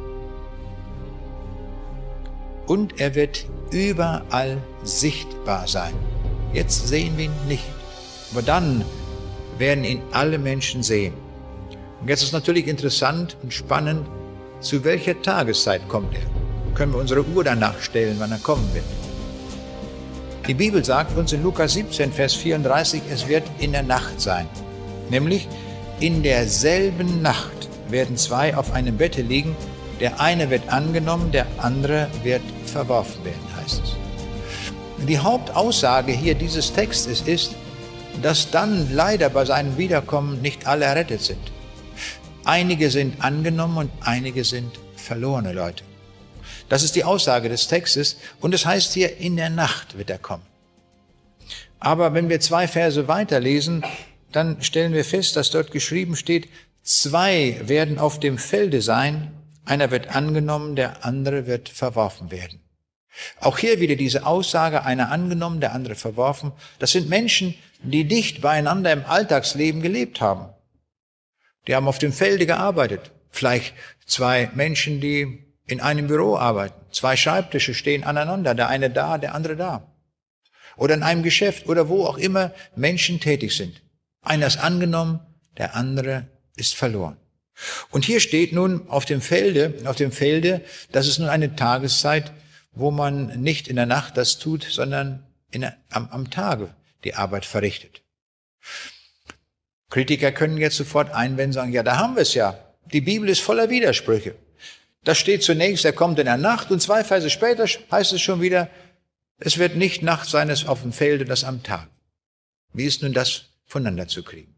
Und er wird überall sichtbar sein. Jetzt sehen wir ihn nicht, aber dann werden ihn alle Menschen sehen. Und jetzt ist natürlich interessant und spannend, zu welcher Tageszeit kommt er? Können wir unsere Uhr danach stellen, wann er kommen wird. Die Bibel sagt uns in Lukas siebzehn, Vers vierunddreißig, es wird in der Nacht sein. Nämlich in derselben Nacht werden zwei auf einem Bette liegen, der eine wird angenommen, der andere wird verworfen werden, heißt es. Die Hauptaussage hier dieses Textes ist, dass dann leider bei seinem Wiederkommen nicht alle errettet sind. Einige sind angenommen und einige sind verlorene Leute. Das ist die Aussage des Textes und es heißt hier, in der Nacht wird er kommen. Aber wenn wir zwei Verse weiterlesen, dann stellen wir fest, dass dort geschrieben steht, zwei werden auf dem Felde sein, einer wird angenommen, der andere wird verworfen werden. Auch hier wieder diese Aussage, einer angenommen, der andere verworfen. Das sind Menschen, die dicht beieinander im Alltagsleben gelebt haben. Die haben auf dem Felde gearbeitet. Vielleicht zwei Menschen, die in einem Büro arbeiten. Zwei Schreibtische stehen aneinander, der eine da, der andere da. Oder in einem Geschäft oder wo auch immer Menschen tätig sind. Einer ist angenommen, der andere ist verloren. Und hier steht nun auf dem Felde, auf dem Felde, das ist nun eine Tageszeit, wo man nicht in der Nacht das tut, sondern in der, am, am Tage die Arbeit verrichtet. Kritiker können jetzt sofort einwenden und sagen, ja, da haben wir es ja. Die Bibel ist voller Widersprüche. Da steht zunächst, er kommt in der Nacht und zwei Verse später heißt es schon wieder, es wird nicht Nacht sein, es auf dem Felde, das am Tag. Wie ist nun das voneinander zu kriegen?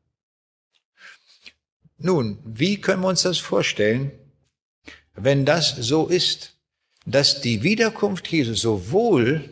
Nun, wie können wir uns das vorstellen, wenn das so ist, dass die Wiederkunft Jesu sowohl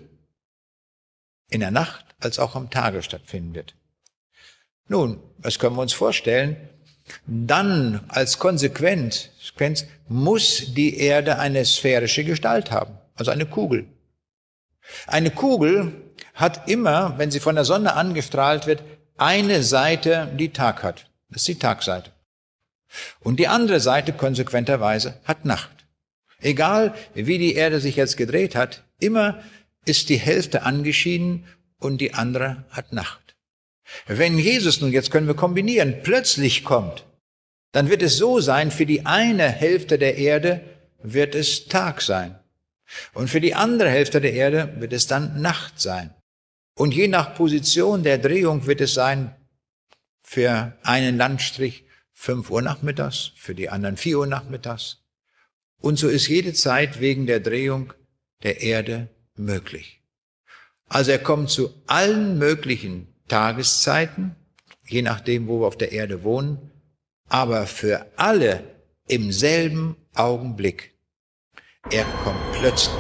in der Nacht als auch am Tage stattfinden wird? Nun, was können wir uns vorstellen? Dann als Konsequenz muss die Erde eine sphärische Gestalt haben, also eine Kugel. Eine Kugel hat immer, wenn sie von der Sonne angestrahlt wird, eine Seite, die Tag hat. Das ist die Tagseite. Und die andere Seite konsequenterweise hat Nacht. Egal, wie die Erde sich jetzt gedreht hat, immer ist die Hälfte angeschieden und die andere hat Nacht. Wenn Jesus nun, jetzt können wir kombinieren, plötzlich kommt, dann wird es so sein, für die eine Hälfte der Erde wird es Tag sein. Und für die andere Hälfte der Erde wird es dann Nacht sein. Und je nach Position der Drehung wird es sein, für einen Landstrich fünf Uhr nachmittags, für die anderen vier Uhr nachmittags. Und so ist jede Zeit wegen der Drehung der Erde möglich. Also er kommt zu allen möglichen Tageszeiten, je nachdem, wo wir auf der Erde wohnen, aber für alle im selben Augenblick. Er kommt plötzlich.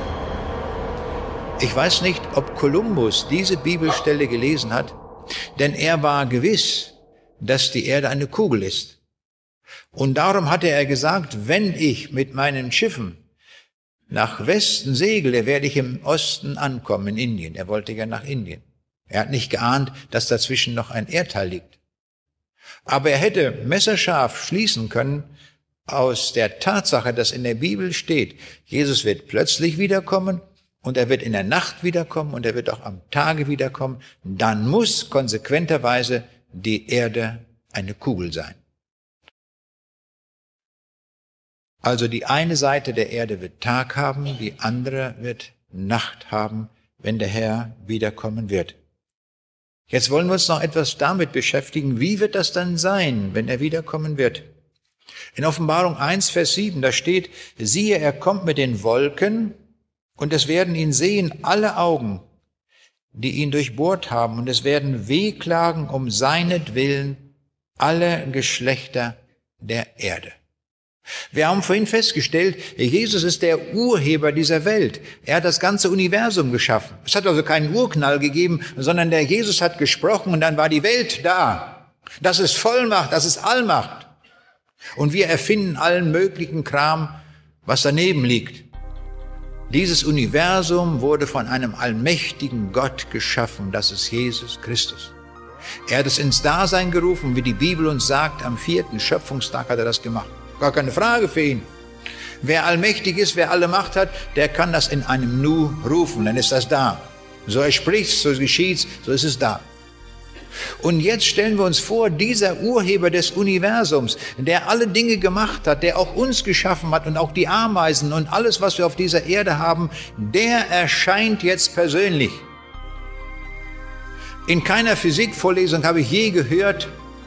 Ich weiß nicht, ob Kolumbus diese Bibelstelle gelesen hat, denn er war gewiss, dass die Erde eine Kugel ist. Und darum hatte er gesagt, wenn ich mit meinen Schiffen nach Westen segle, werde ich im Osten ankommen, in Indien. Er wollte ja nach Indien. Er hat nicht geahnt, dass dazwischen noch ein Erdteil liegt. Aber er hätte messerscharf schließen können aus der Tatsache, dass in der Bibel steht, Jesus wird plötzlich wiederkommen und er wird in der Nacht wiederkommen und er wird auch am Tage wiederkommen. Dann muss konsequenterweise die Erde eine Kugel sein. Also die eine Seite der Erde wird Tag haben, die andere wird Nacht haben, wenn der Herr wiederkommen wird. Jetzt wollen wir uns noch etwas damit beschäftigen, wie wird das dann sein, wenn er wiederkommen wird? In Offenbarung eins, Vers sieben, da steht, siehe, er kommt mit den Wolken und es werden ihn sehen alle Augen, die ihn durchbohrt haben, und es werden wehklagen um seinetwillen alle Geschlechter der Erde. Wir haben vorhin festgestellt, Jesus ist der Urheber dieser Welt. Er hat das ganze Universum geschaffen. Es hat also keinen Urknall gegeben, sondern der Jesus hat gesprochen und dann war die Welt da. Das ist Vollmacht, das ist Allmacht. Und wir erfinden allen möglichen Kram, was daneben liegt. Dieses Universum wurde von einem allmächtigen Gott geschaffen, das ist Jesus Christus. Er hat es ins Dasein gerufen, wie die Bibel uns sagt, am vierten Schöpfungstag hat er das gemacht. Gar keine Frage für ihn. Wer allmächtig ist, wer alle Macht hat, der kann das in einem Nu rufen, dann ist das da. So er spricht, so geschieht's, so ist es da. Und jetzt stellen wir uns vor, dieser Urheber des Universums, der alle Dinge gemacht hat, der auch uns geschaffen hat und auch die Ameisen und alles, was wir auf dieser Erde haben, der erscheint jetzt persönlich. In keiner Physikvorlesung habe ich je gehört,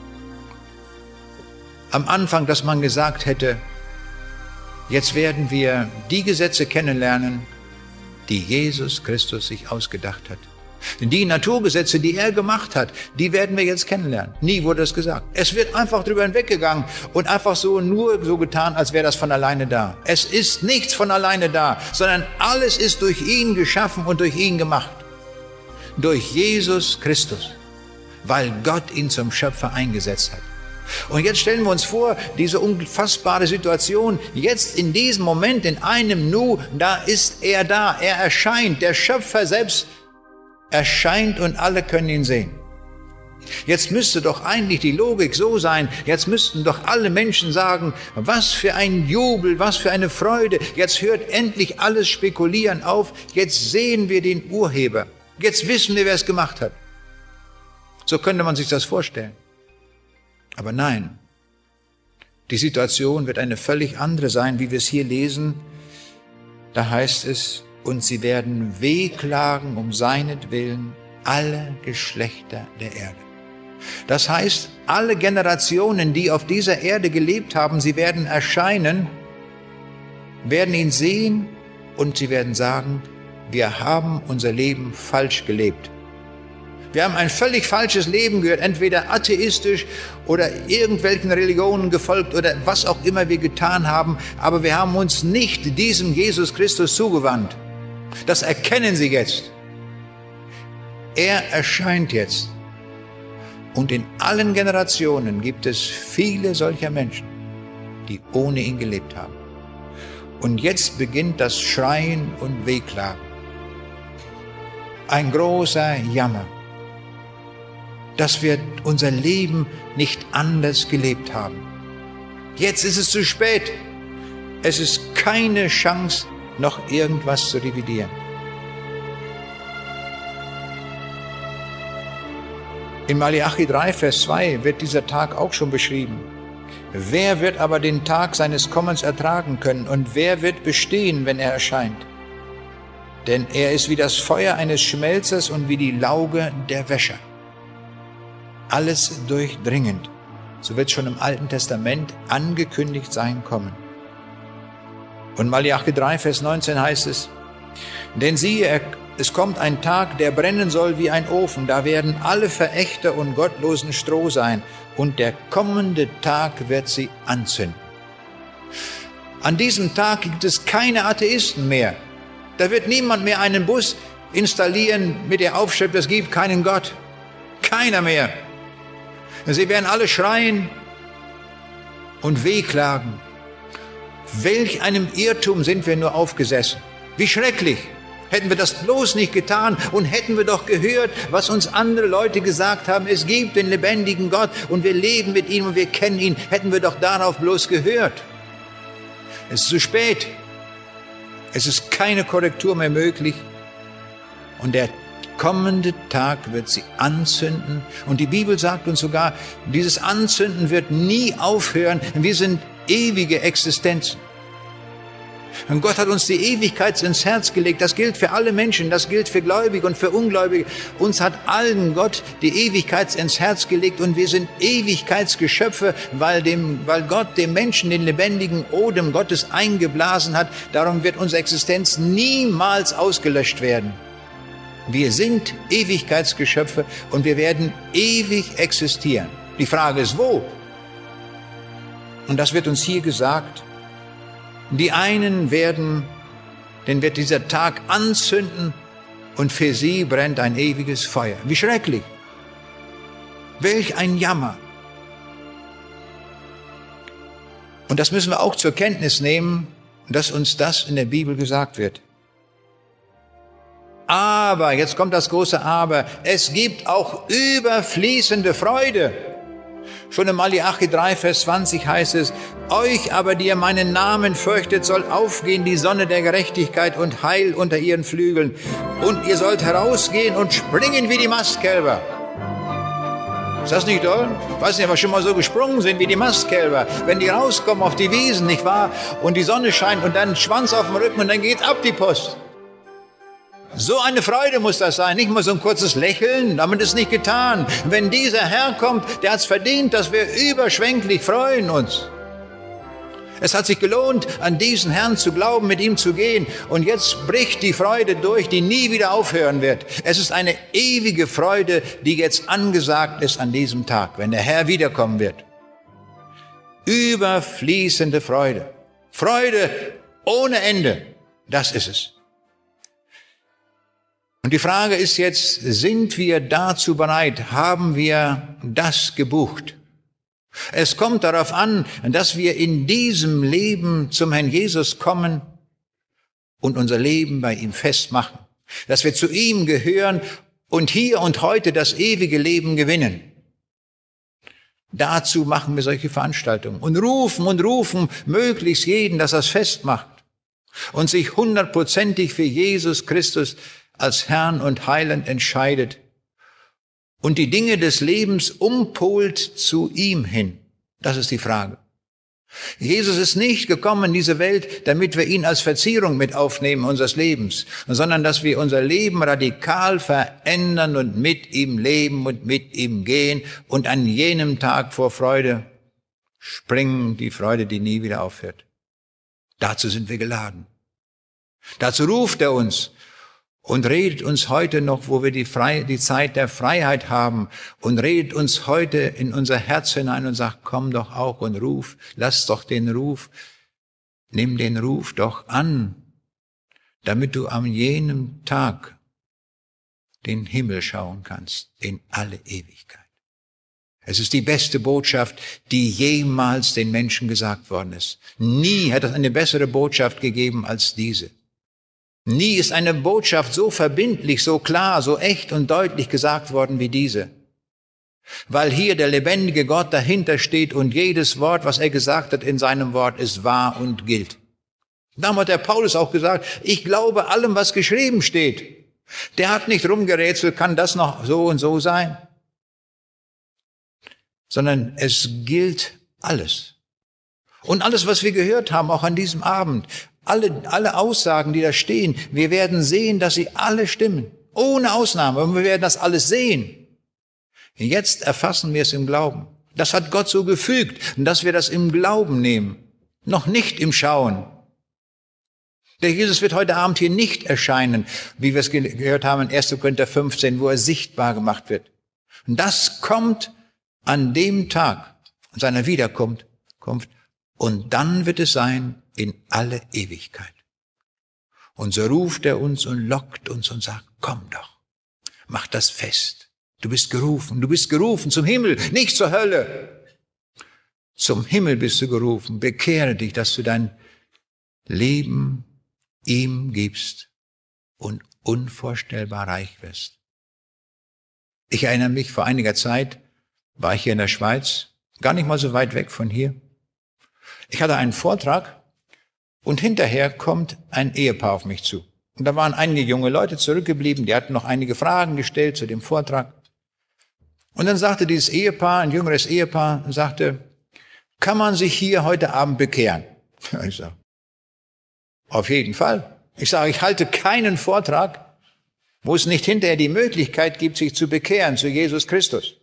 am Anfang, dass man gesagt hätte, jetzt werden wir die Gesetze kennenlernen, die Jesus Christus sich ausgedacht hat. Die Naturgesetze, die er gemacht hat, die werden wir jetzt kennenlernen. Nie wurde das gesagt. Es wird einfach drüber hinweggegangen und einfach so nur so getan, als wäre das von alleine da. Es ist nichts von alleine da, sondern alles ist durch ihn geschaffen und durch ihn gemacht. Durch Jesus Christus, weil Gott ihn zum Schöpfer eingesetzt hat. Und jetzt stellen wir uns vor, diese unfassbare Situation, jetzt in diesem Moment, in einem Nu, da ist er da, er erscheint, der Schöpfer selbst erscheint und alle können ihn sehen. Jetzt müsste doch eigentlich die Logik so sein, jetzt müssten doch alle Menschen sagen, was für ein Jubel, was für eine Freude, jetzt hört endlich alles Spekulieren auf, jetzt sehen wir den Urheber, jetzt wissen wir, wer es gemacht hat. So könnte man sich das vorstellen. Aber nein, die Situation wird eine völlig andere sein, wie wir es hier lesen. Da heißt es, und sie werden wehklagen um seinetwillen alle Geschlechter der Erde. Das heißt, alle Generationen, die auf dieser Erde gelebt haben, sie werden erscheinen, werden ihn sehen und sie werden sagen, wir haben unser Leben falsch gelebt. Wir haben ein völlig falsches Leben gehört, entweder atheistisch oder irgendwelchen Religionen gefolgt oder was auch immer wir getan haben, aber wir haben uns nicht diesem Jesus Christus zugewandt. Das erkennen sie jetzt. Er erscheint jetzt. Und in allen Generationen gibt es viele solcher Menschen, die ohne ihn gelebt haben. Und jetzt beginnt das Schreien und Wehklagen. Ein großer Jammer, dass wir unser Leben nicht anders gelebt haben. Jetzt ist es zu spät. Es ist keine Chance, noch irgendwas zu revidieren. In Malachi drei, Vers zwei wird dieser Tag auch schon beschrieben. Wer wird aber den Tag seines Kommens ertragen können und wer wird bestehen, wenn er erscheint? Denn er ist wie das Feuer eines Schmelzers und wie die Lauge der Wäscher. Alles durchdringend. So wird schon im Alten Testament angekündigt sein Kommen. Und Malachi drei, Vers neunzehn heißt es, denn siehe, es kommt ein Tag, der brennen soll wie ein Ofen, da werden alle Verächter und Gottlosen Stroh sein, und der kommende Tag wird sie anzünden. An diesem Tag gibt es keine Atheisten mehr. Da wird niemand mehr einen Bus installieren mit der Aufschrift, es gibt keinen Gott. Keiner mehr. Sie werden alle schreien und wehklagen. Welch einem Irrtum sind wir nur aufgesessen. Wie schrecklich. Hätten wir das bloß nicht getan und hätten wir doch gehört, was uns andere Leute gesagt haben, es gibt den lebendigen Gott und wir leben mit ihm und wir kennen ihn, hätten wir doch darauf bloß gehört. Es ist zu spät. Es ist keine Korrektur mehr möglich. Und der kommende Tag wird sie anzünden. Und die Bibel sagt uns sogar, dieses Anzünden wird nie aufhören. Wir sind ewige Existenzen. Und Gott hat uns die Ewigkeit ins Herz gelegt. Das gilt für alle Menschen, das gilt für Gläubige und für Ungläubige. Uns hat allen Gott die Ewigkeit ins Herz gelegt und wir sind Ewigkeitsgeschöpfe, weil, dem, weil Gott dem Menschen den lebendigen Odem Gottes eingeblasen hat. Darum wird unsere Existenz niemals ausgelöscht werden. Wir sind Ewigkeitsgeschöpfe und wir werden ewig existieren. Die Frage ist, wo? Und das wird uns hier gesagt. Die einen werden, den wird dieser Tag anzünden und für sie brennt ein ewiges Feuer. Wie schrecklich! Welch ein Jammer! Und das müssen wir auch zur Kenntnis nehmen, dass uns das in der Bibel gesagt wird. Aber, jetzt kommt das große Aber, es gibt auch überfließende Freude. Schon in Malachi drei, Vers zwanzig heißt es, euch aber, die ihr meinen Namen fürchtet, soll aufgehen die Sonne der Gerechtigkeit und Heil unter ihren Flügeln. Und ihr sollt herausgehen und springen wie die Mastkälber. Ist das nicht toll? Ich weiß nicht, ob wir schon mal so gesprungen sind wie die Mastkälber. Wenn die rauskommen auf die Wiesen, nicht wahr? Und die Sonne scheint und dann Schwanz auf dem Rücken und dann geht ab die Post. So eine Freude muss das sein, nicht mal so ein kurzes Lächeln, damit ist nicht getan. Wenn dieser Herr kommt, der hat es verdient, dass wir überschwänglich freuen uns. Es hat sich gelohnt, an diesen Herrn zu glauben, mit ihm zu gehen. Und jetzt bricht die Freude durch, die nie wieder aufhören wird. Es ist eine ewige Freude, die jetzt angesagt ist an diesem Tag, wenn der Herr wiederkommen wird. Überfließende Freude. Freude ohne Ende. Das ist es. Und die Frage ist jetzt, sind wir dazu bereit? Haben wir das gebucht? Es kommt darauf an, dass wir in diesem Leben zum Herrn Jesus kommen und unser Leben bei ihm festmachen. Dass wir zu ihm gehören und hier und heute das ewige Leben gewinnen. Dazu machen wir solche Veranstaltungen und rufen und rufen möglichst jeden, dass er es festmacht und sich hundertprozentig für Jesus Christus als Herrn und Heiland entscheidet und die Dinge des Lebens umpolt zu ihm hin. Das ist die Frage. Jesus ist nicht gekommen in diese Welt, damit wir ihn als Verzierung mit aufnehmen unseres Lebens, sondern dass wir unser Leben radikal verändern und mit ihm leben und mit ihm gehen und an jenem Tag vor Freude springen, die Freude, die nie wieder aufhört. Dazu sind wir geladen. Dazu ruft er uns und redet uns heute noch, wo wir die, Fre- die Zeit der Freiheit haben, und redet uns heute in unser Herz hinein und sagt, komm doch auch und ruf, lass doch den Ruf, nimm den Ruf doch an, damit du an jenem Tag den Himmel schauen kannst in alle Ewigkeit. Es ist die beste Botschaft, die jemals den Menschen gesagt worden ist. Nie hat es eine bessere Botschaft gegeben als diese. Nie ist eine Botschaft so verbindlich, so klar, so echt und deutlich gesagt worden wie diese. Weil hier der lebendige Gott dahinter steht und jedes Wort, was er gesagt hat in seinem Wort, ist wahr und gilt. Darum hat der Paulus auch gesagt, ich glaube allem, was geschrieben steht. Der hat nicht rumgerätselt, kann das noch so und so sein? Sondern es gilt alles. Und alles, was wir gehört haben, auch an diesem Abend, Alle, alle Aussagen, die da stehen, wir werden sehen, dass sie alle stimmen. Ohne Ausnahme. Und wir werden das alles sehen. Jetzt erfassen wir es im Glauben. Das hat Gott so gefügt, dass wir das im Glauben nehmen. Noch nicht im Schauen. Der Jesus wird heute Abend hier nicht erscheinen, wie wir es gehört haben in erster Korinther fünfzehn, wo er sichtbar gemacht wird. Und das kommt an dem Tag seiner Wiederkunft. Und dann wird es sein, in alle Ewigkeit. Und so ruft er uns und lockt uns und sagt, komm doch, mach das fest. Du bist gerufen, du bist gerufen zum Himmel, nicht zur Hölle. Zum Himmel bist du gerufen. Bekehre dich, dass du dein Leben ihm gibst und unvorstellbar reich wirst. Ich erinnere mich, vor einiger Zeit war ich hier in der Schweiz, gar nicht mal so weit weg von hier. Ich hatte einen Vortrag und hinterher kommt ein Ehepaar auf mich zu. Und da waren einige junge Leute zurückgeblieben, die hatten noch einige Fragen gestellt zu dem Vortrag. Und dann sagte dieses Ehepaar, ein jüngeres Ehepaar, sagte, kann man sich hier heute Abend bekehren? Ich sage, Auf jeden Fall. Ich sage, ich halte keinen Vortrag, wo es nicht hinterher die Möglichkeit gibt, sich zu bekehren zu Jesus Christus.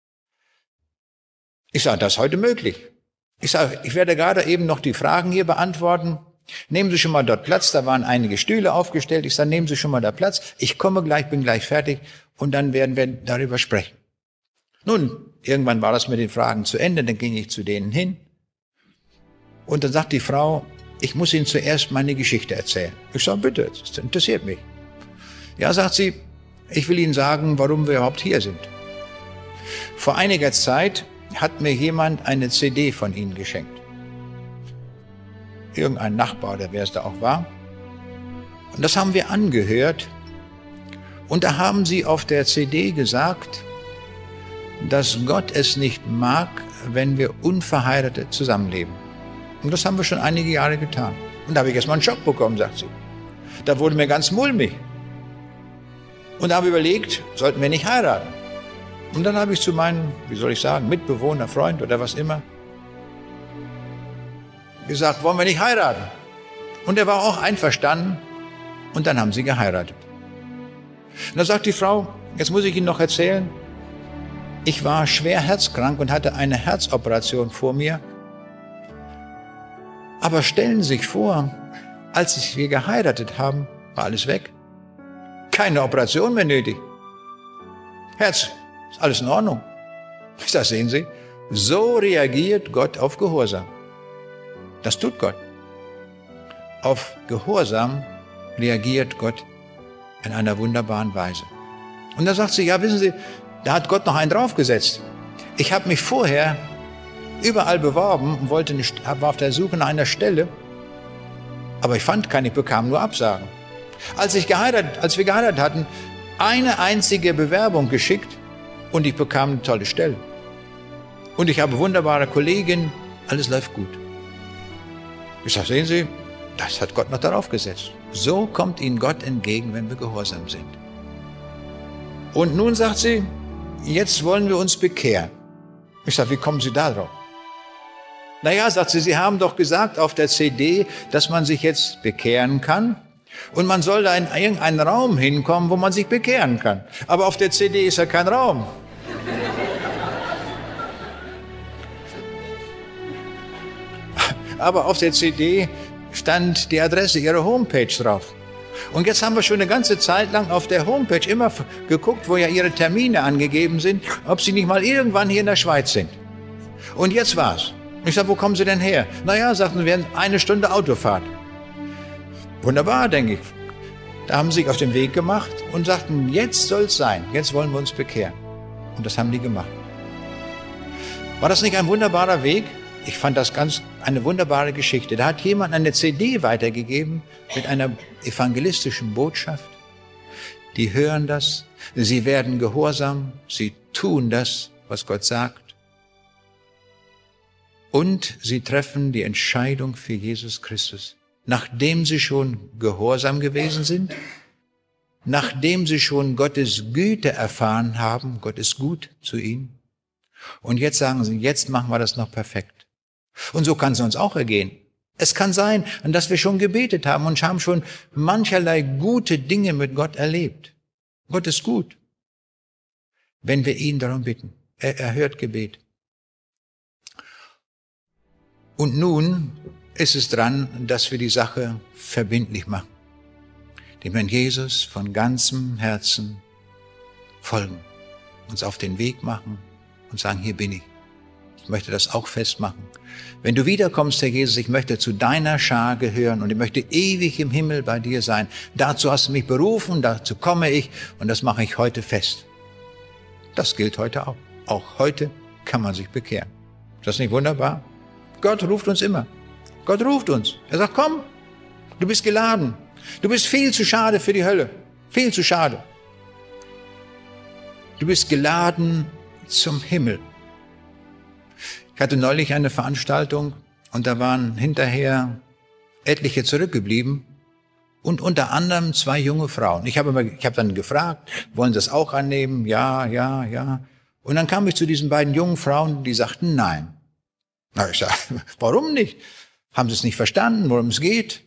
Ich sage, das ist heute möglich. Ich sage, ich werde gerade eben noch die Fragen hier beantworten. Nehmen Sie schon mal dort Platz, da waren einige Stühle aufgestellt. Ich sage, nehmen Sie schon mal da Platz. Ich komme gleich, bin gleich fertig und dann werden wir darüber sprechen. Nun, irgendwann war das mit den Fragen zu Ende, dann ging ich zu denen hin. Und dann sagt die Frau, ich muss Ihnen zuerst meine Geschichte erzählen. Ich sage, bitte, das interessiert mich. Ja, sagt sie, ich will Ihnen sagen, warum wir überhaupt hier sind. Vor einiger Zeit hat mir jemand eine C D von Ihnen geschenkt. Irgendein Nachbar oder wer es da auch war. Und das haben wir angehört. Und da haben Sie auf der C D gesagt, dass Gott es nicht mag, wenn wir unverheiratet zusammenleben. Und das haben wir schon einige Jahre getan. Und da habe ich erstmal einen Schock bekommen, sagt sie. Da wurde mir ganz mulmig. Und da habe ich überlegt, sollten wir nicht heiraten? Und dann habe ich zu meinem, wie soll ich sagen, Mitbewohner, Freund oder was immer, gesagt, wollen wir nicht heiraten? Und er war auch einverstanden. Und dann haben sie geheiratet. Und da sagt die Frau, jetzt muss ich Ihnen noch erzählen, ich war schwer herzkrank und hatte eine Herzoperation vor mir. Aber stellen Sie sich vor, als wir geheiratet haben, war alles weg. Keine Operation mehr nötig. Herz, ist alles in Ordnung. Das sehen Sie. So reagiert Gott auf Gehorsam. Das tut Gott. Auf Gehorsam reagiert Gott in einer wunderbaren Weise. Und da sagt sie, ja, wissen Sie, da hat Gott noch einen draufgesetzt. Ich habe mich vorher überall beworben und wollte eine, war auf der Suche nach einer Stelle, aber ich fand keine, ich bekam nur Absagen. Als ich geheiratet, als wir geheiratet hatten, eine einzige Bewerbung geschickt und ich bekam eine tolle Stelle. Und ich habe wunderbare Kolleginnen, alles läuft gut. Ich sage, sehen Sie, das hat Gott noch darauf gesetzt. So kommt Ihnen Gott entgegen, wenn wir gehorsam sind. Und nun sagt sie, jetzt wollen wir uns bekehren. Ich sage, wie kommen Sie da drauf? Naja, sagt sie, Sie haben doch gesagt auf der C D, dass man sich jetzt bekehren kann und man soll da in irgendeinen Raum hinkommen, wo man sich bekehren kann. Aber auf der C D ist ja kein Raum. Aber auf der C D stand die Adresse, Ihre Homepage drauf. Und jetzt haben wir schon eine ganze Zeit lang auf der Homepage immer geguckt, wo ja Ihre Termine angegeben sind, ob Sie nicht mal irgendwann hier in der Schweiz sind. Und jetzt war's. Ich sage, wo kommen Sie denn her? Naja, sagten Sie, wir haben eine Stunde Autofahrt. Wunderbar, denke ich. Da haben sie sich auf den Weg gemacht und sagten, jetzt soll's sein, jetzt wollen wir uns bekehren. Und das haben die gemacht. War das nicht ein wunderbarer Weg? Ich fand das ganz eine wunderbare Geschichte. Da hat jemand eine C D weitergegeben mit einer evangelistischen Botschaft. Die hören das, sie werden gehorsam, sie tun das, was Gott sagt. Und sie treffen die Entscheidung für Jesus Christus. Nachdem sie schon gehorsam gewesen sind, nachdem sie schon Gottes Güte erfahren haben, Gott ist gut zu ihnen. Und jetzt sagen sie, jetzt machen wir das noch perfekt. Und so kann es uns auch ergehen. Es kann sein, dass wir schon gebetet haben und haben schon mancherlei gute Dinge mit Gott erlebt. Gott ist gut, wenn wir ihn darum bitten. Er erhört Gebet. Und nun ist es dran, dass wir die Sache verbindlich machen. Dem Herrn Jesus von ganzem Herzen folgen, uns auf den Weg machen und sagen, hier bin ich. Ich möchte das auch festmachen. Wenn du wiederkommst, Herr Jesus, ich möchte zu deiner Schar gehören und ich möchte ewig im Himmel bei dir sein. Dazu hast du mich berufen, dazu komme ich und das mache ich heute fest. Das gilt heute auch. Auch heute kann man sich bekehren. Ist das nicht wunderbar? Gott ruft uns immer. Gott ruft uns. Er sagt, komm, du bist geladen. Du bist viel zu schade für die Hölle. Viel zu schade. Du bist geladen zum Himmel. Ich hatte neulich eine Veranstaltung und da waren hinterher etliche zurückgeblieben und unter anderem zwei junge Frauen. Ich habe immer, ich habe dann gefragt, wollen Sie das auch annehmen? Ja, ja, ja. Und dann kam ich zu diesen beiden jungen Frauen, die sagten nein. Na, ich sage, warum nicht? Haben Sie es nicht verstanden, worum es geht?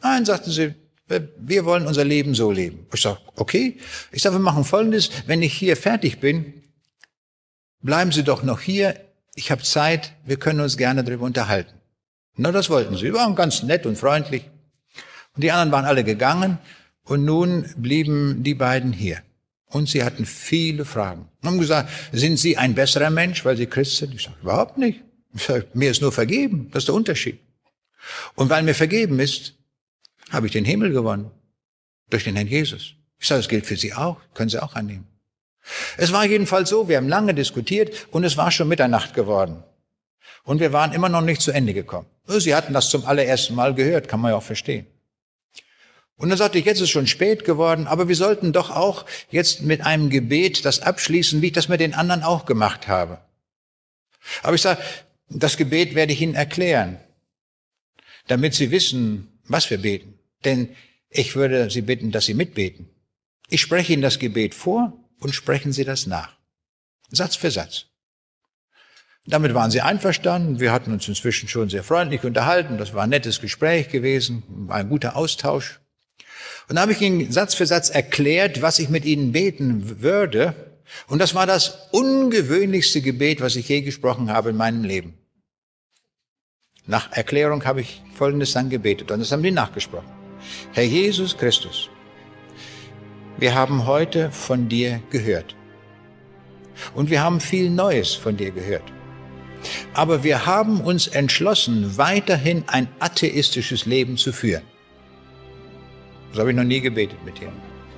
Nein, sagten sie, wir wollen unser Leben so leben. Ich sage, okay. Ich sage, wir machen Folgendes. Wenn ich hier fertig bin, bleiben Sie doch noch hier. Ich habe Zeit. Wir können uns gerne darüber unterhalten. Na, das wollten sie. Sie waren ganz nett und freundlich. Und die anderen waren alle gegangen. Und nun blieben die beiden hier. Und sie hatten viele Fragen. Und haben gesagt, sind Sie ein besserer Mensch, weil Sie Christ sind? Ich sage, überhaupt nicht. Ich sage, mir ist nur vergeben. Das ist der Unterschied. Und weil mir vergeben ist, habe ich den Himmel gewonnen. Durch den Herrn Jesus. Ich sage, das gilt für Sie auch. Können Sie auch annehmen. Es war jedenfalls so, wir haben lange diskutiert und es war schon Mitternacht geworden. Und wir waren immer noch nicht zu Ende gekommen. Sie hatten das zum allerersten Mal gehört, kann man ja auch verstehen. Und dann sagte ich, jetzt ist schon spät geworden, aber wir sollten doch auch jetzt mit einem Gebet das abschließen, wie ich das mit den anderen auch gemacht habe. Aber ich sage, das Gebet werde ich Ihnen erklären, damit Sie wissen, was wir beten. Denn ich würde Sie bitten, dass Sie mitbeten. Ich spreche Ihnen das Gebet vor und sprechen Sie das nach. Satz für Satz. Damit waren sie einverstanden. Wir hatten uns inzwischen schon sehr freundlich unterhalten. Das war ein nettes Gespräch gewesen, war ein guter Austausch. Und da habe ich ihnen Satz für Satz erklärt, was ich mit ihnen beten würde. Und das war das ungewöhnlichste Gebet, was ich je gesprochen habe in meinem Leben. Nach Erklärung habe ich Folgendes dann gebetet und das haben die nachgesprochen. Herr Jesus Christus, wir haben heute von dir gehört. Und wir haben viel Neues von dir gehört. Aber wir haben uns entschlossen, weiterhin ein atheistisches Leben zu führen. Das habe ich noch nie gebetet mit dir.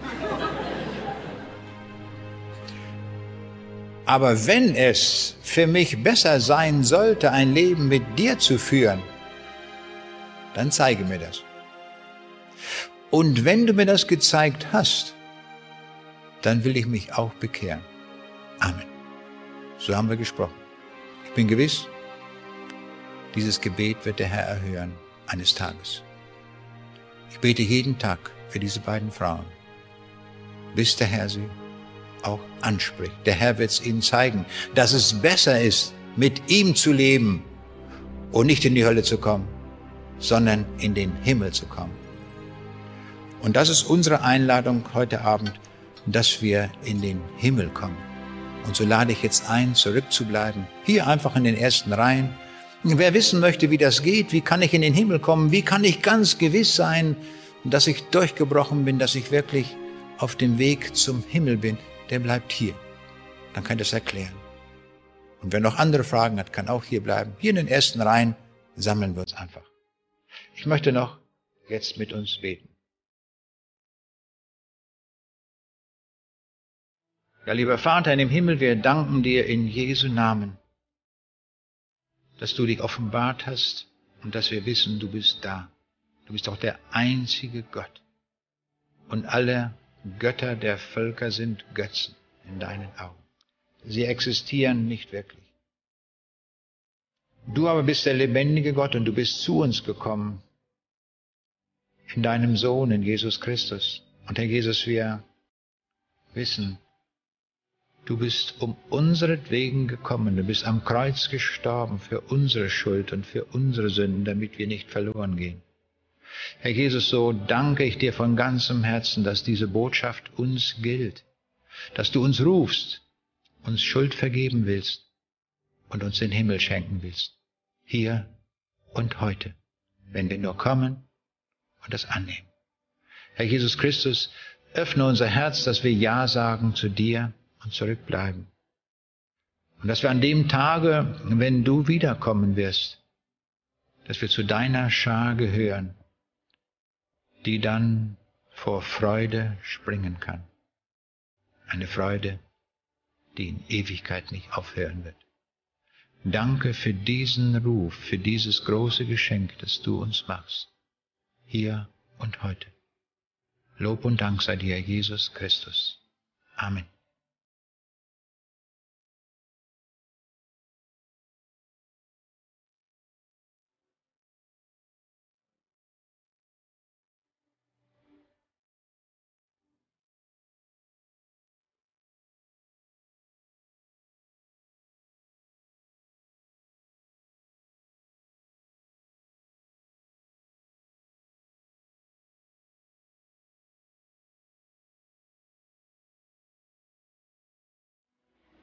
Aber wenn es für mich besser sein sollte, ein Leben mit dir zu führen, dann zeige mir das. Und wenn du mir das gezeigt hast, dann will ich mich auch bekehren. Amen. So haben wir gesprochen. Ich bin gewiss, dieses Gebet wird der Herr erhören eines Tages. Ich bete jeden Tag für diese beiden Frauen, bis der Herr sie auch anspricht. Der Herr wird es ihnen zeigen, dass es besser ist, mit ihm zu leben und nicht in die Hölle zu kommen, sondern in den Himmel zu kommen. Und das ist unsere Einladung heute Abend, dass wir in den Himmel kommen. Und so lade ich jetzt ein, zurückzubleiben, hier einfach in den ersten Reihen. Wer wissen möchte, wie das geht, wie kann ich in den Himmel kommen, wie kann ich ganz gewiss sein, dass ich durchgebrochen bin, dass ich wirklich auf dem Weg zum Himmel bin, der bleibt hier. Dann kann ich das erklären. Und wer noch andere Fragen hat, kann auch hier bleiben. Hier in den ersten Reihen sammeln wir uns einfach. Ich möchte noch jetzt mit uns beten. Ja, lieber Vater in dem Himmel, wir danken dir in Jesu Namen, dass du dich offenbart hast und dass wir wissen, du bist da. Du bist doch der einzige Gott. Und alle Götter der Völker sind Götzen in deinen Augen. Sie existieren nicht wirklich. Du aber bist der lebendige Gott und du bist zu uns gekommen in deinem Sohn, in Jesus Christus. Und Herr Jesus, wir wissen, du bist um unseretwegen gekommen, du bist am Kreuz gestorben für unsere Schuld und für unsere Sünden, damit wir nicht verloren gehen. Herr Jesus, so danke ich dir von ganzem Herzen, dass diese Botschaft uns gilt, dass du uns rufst, uns Schuld vergeben willst und uns den Himmel schenken willst, hier und heute, wenn wir nur kommen und das annehmen. Herr Jesus Christus, öffne unser Herz, dass wir Ja sagen zu dir und zurückbleiben. Und dass wir an dem Tage, wenn du wiederkommen wirst, dass wir zu deiner Schar gehören, die dann vor Freude springen kann. Eine Freude, die in Ewigkeit nicht aufhören wird. Danke für diesen Ruf, für dieses große Geschenk, das du uns machst, hier und heute. Lob und Dank sei dir, Jesus Christus. Amen.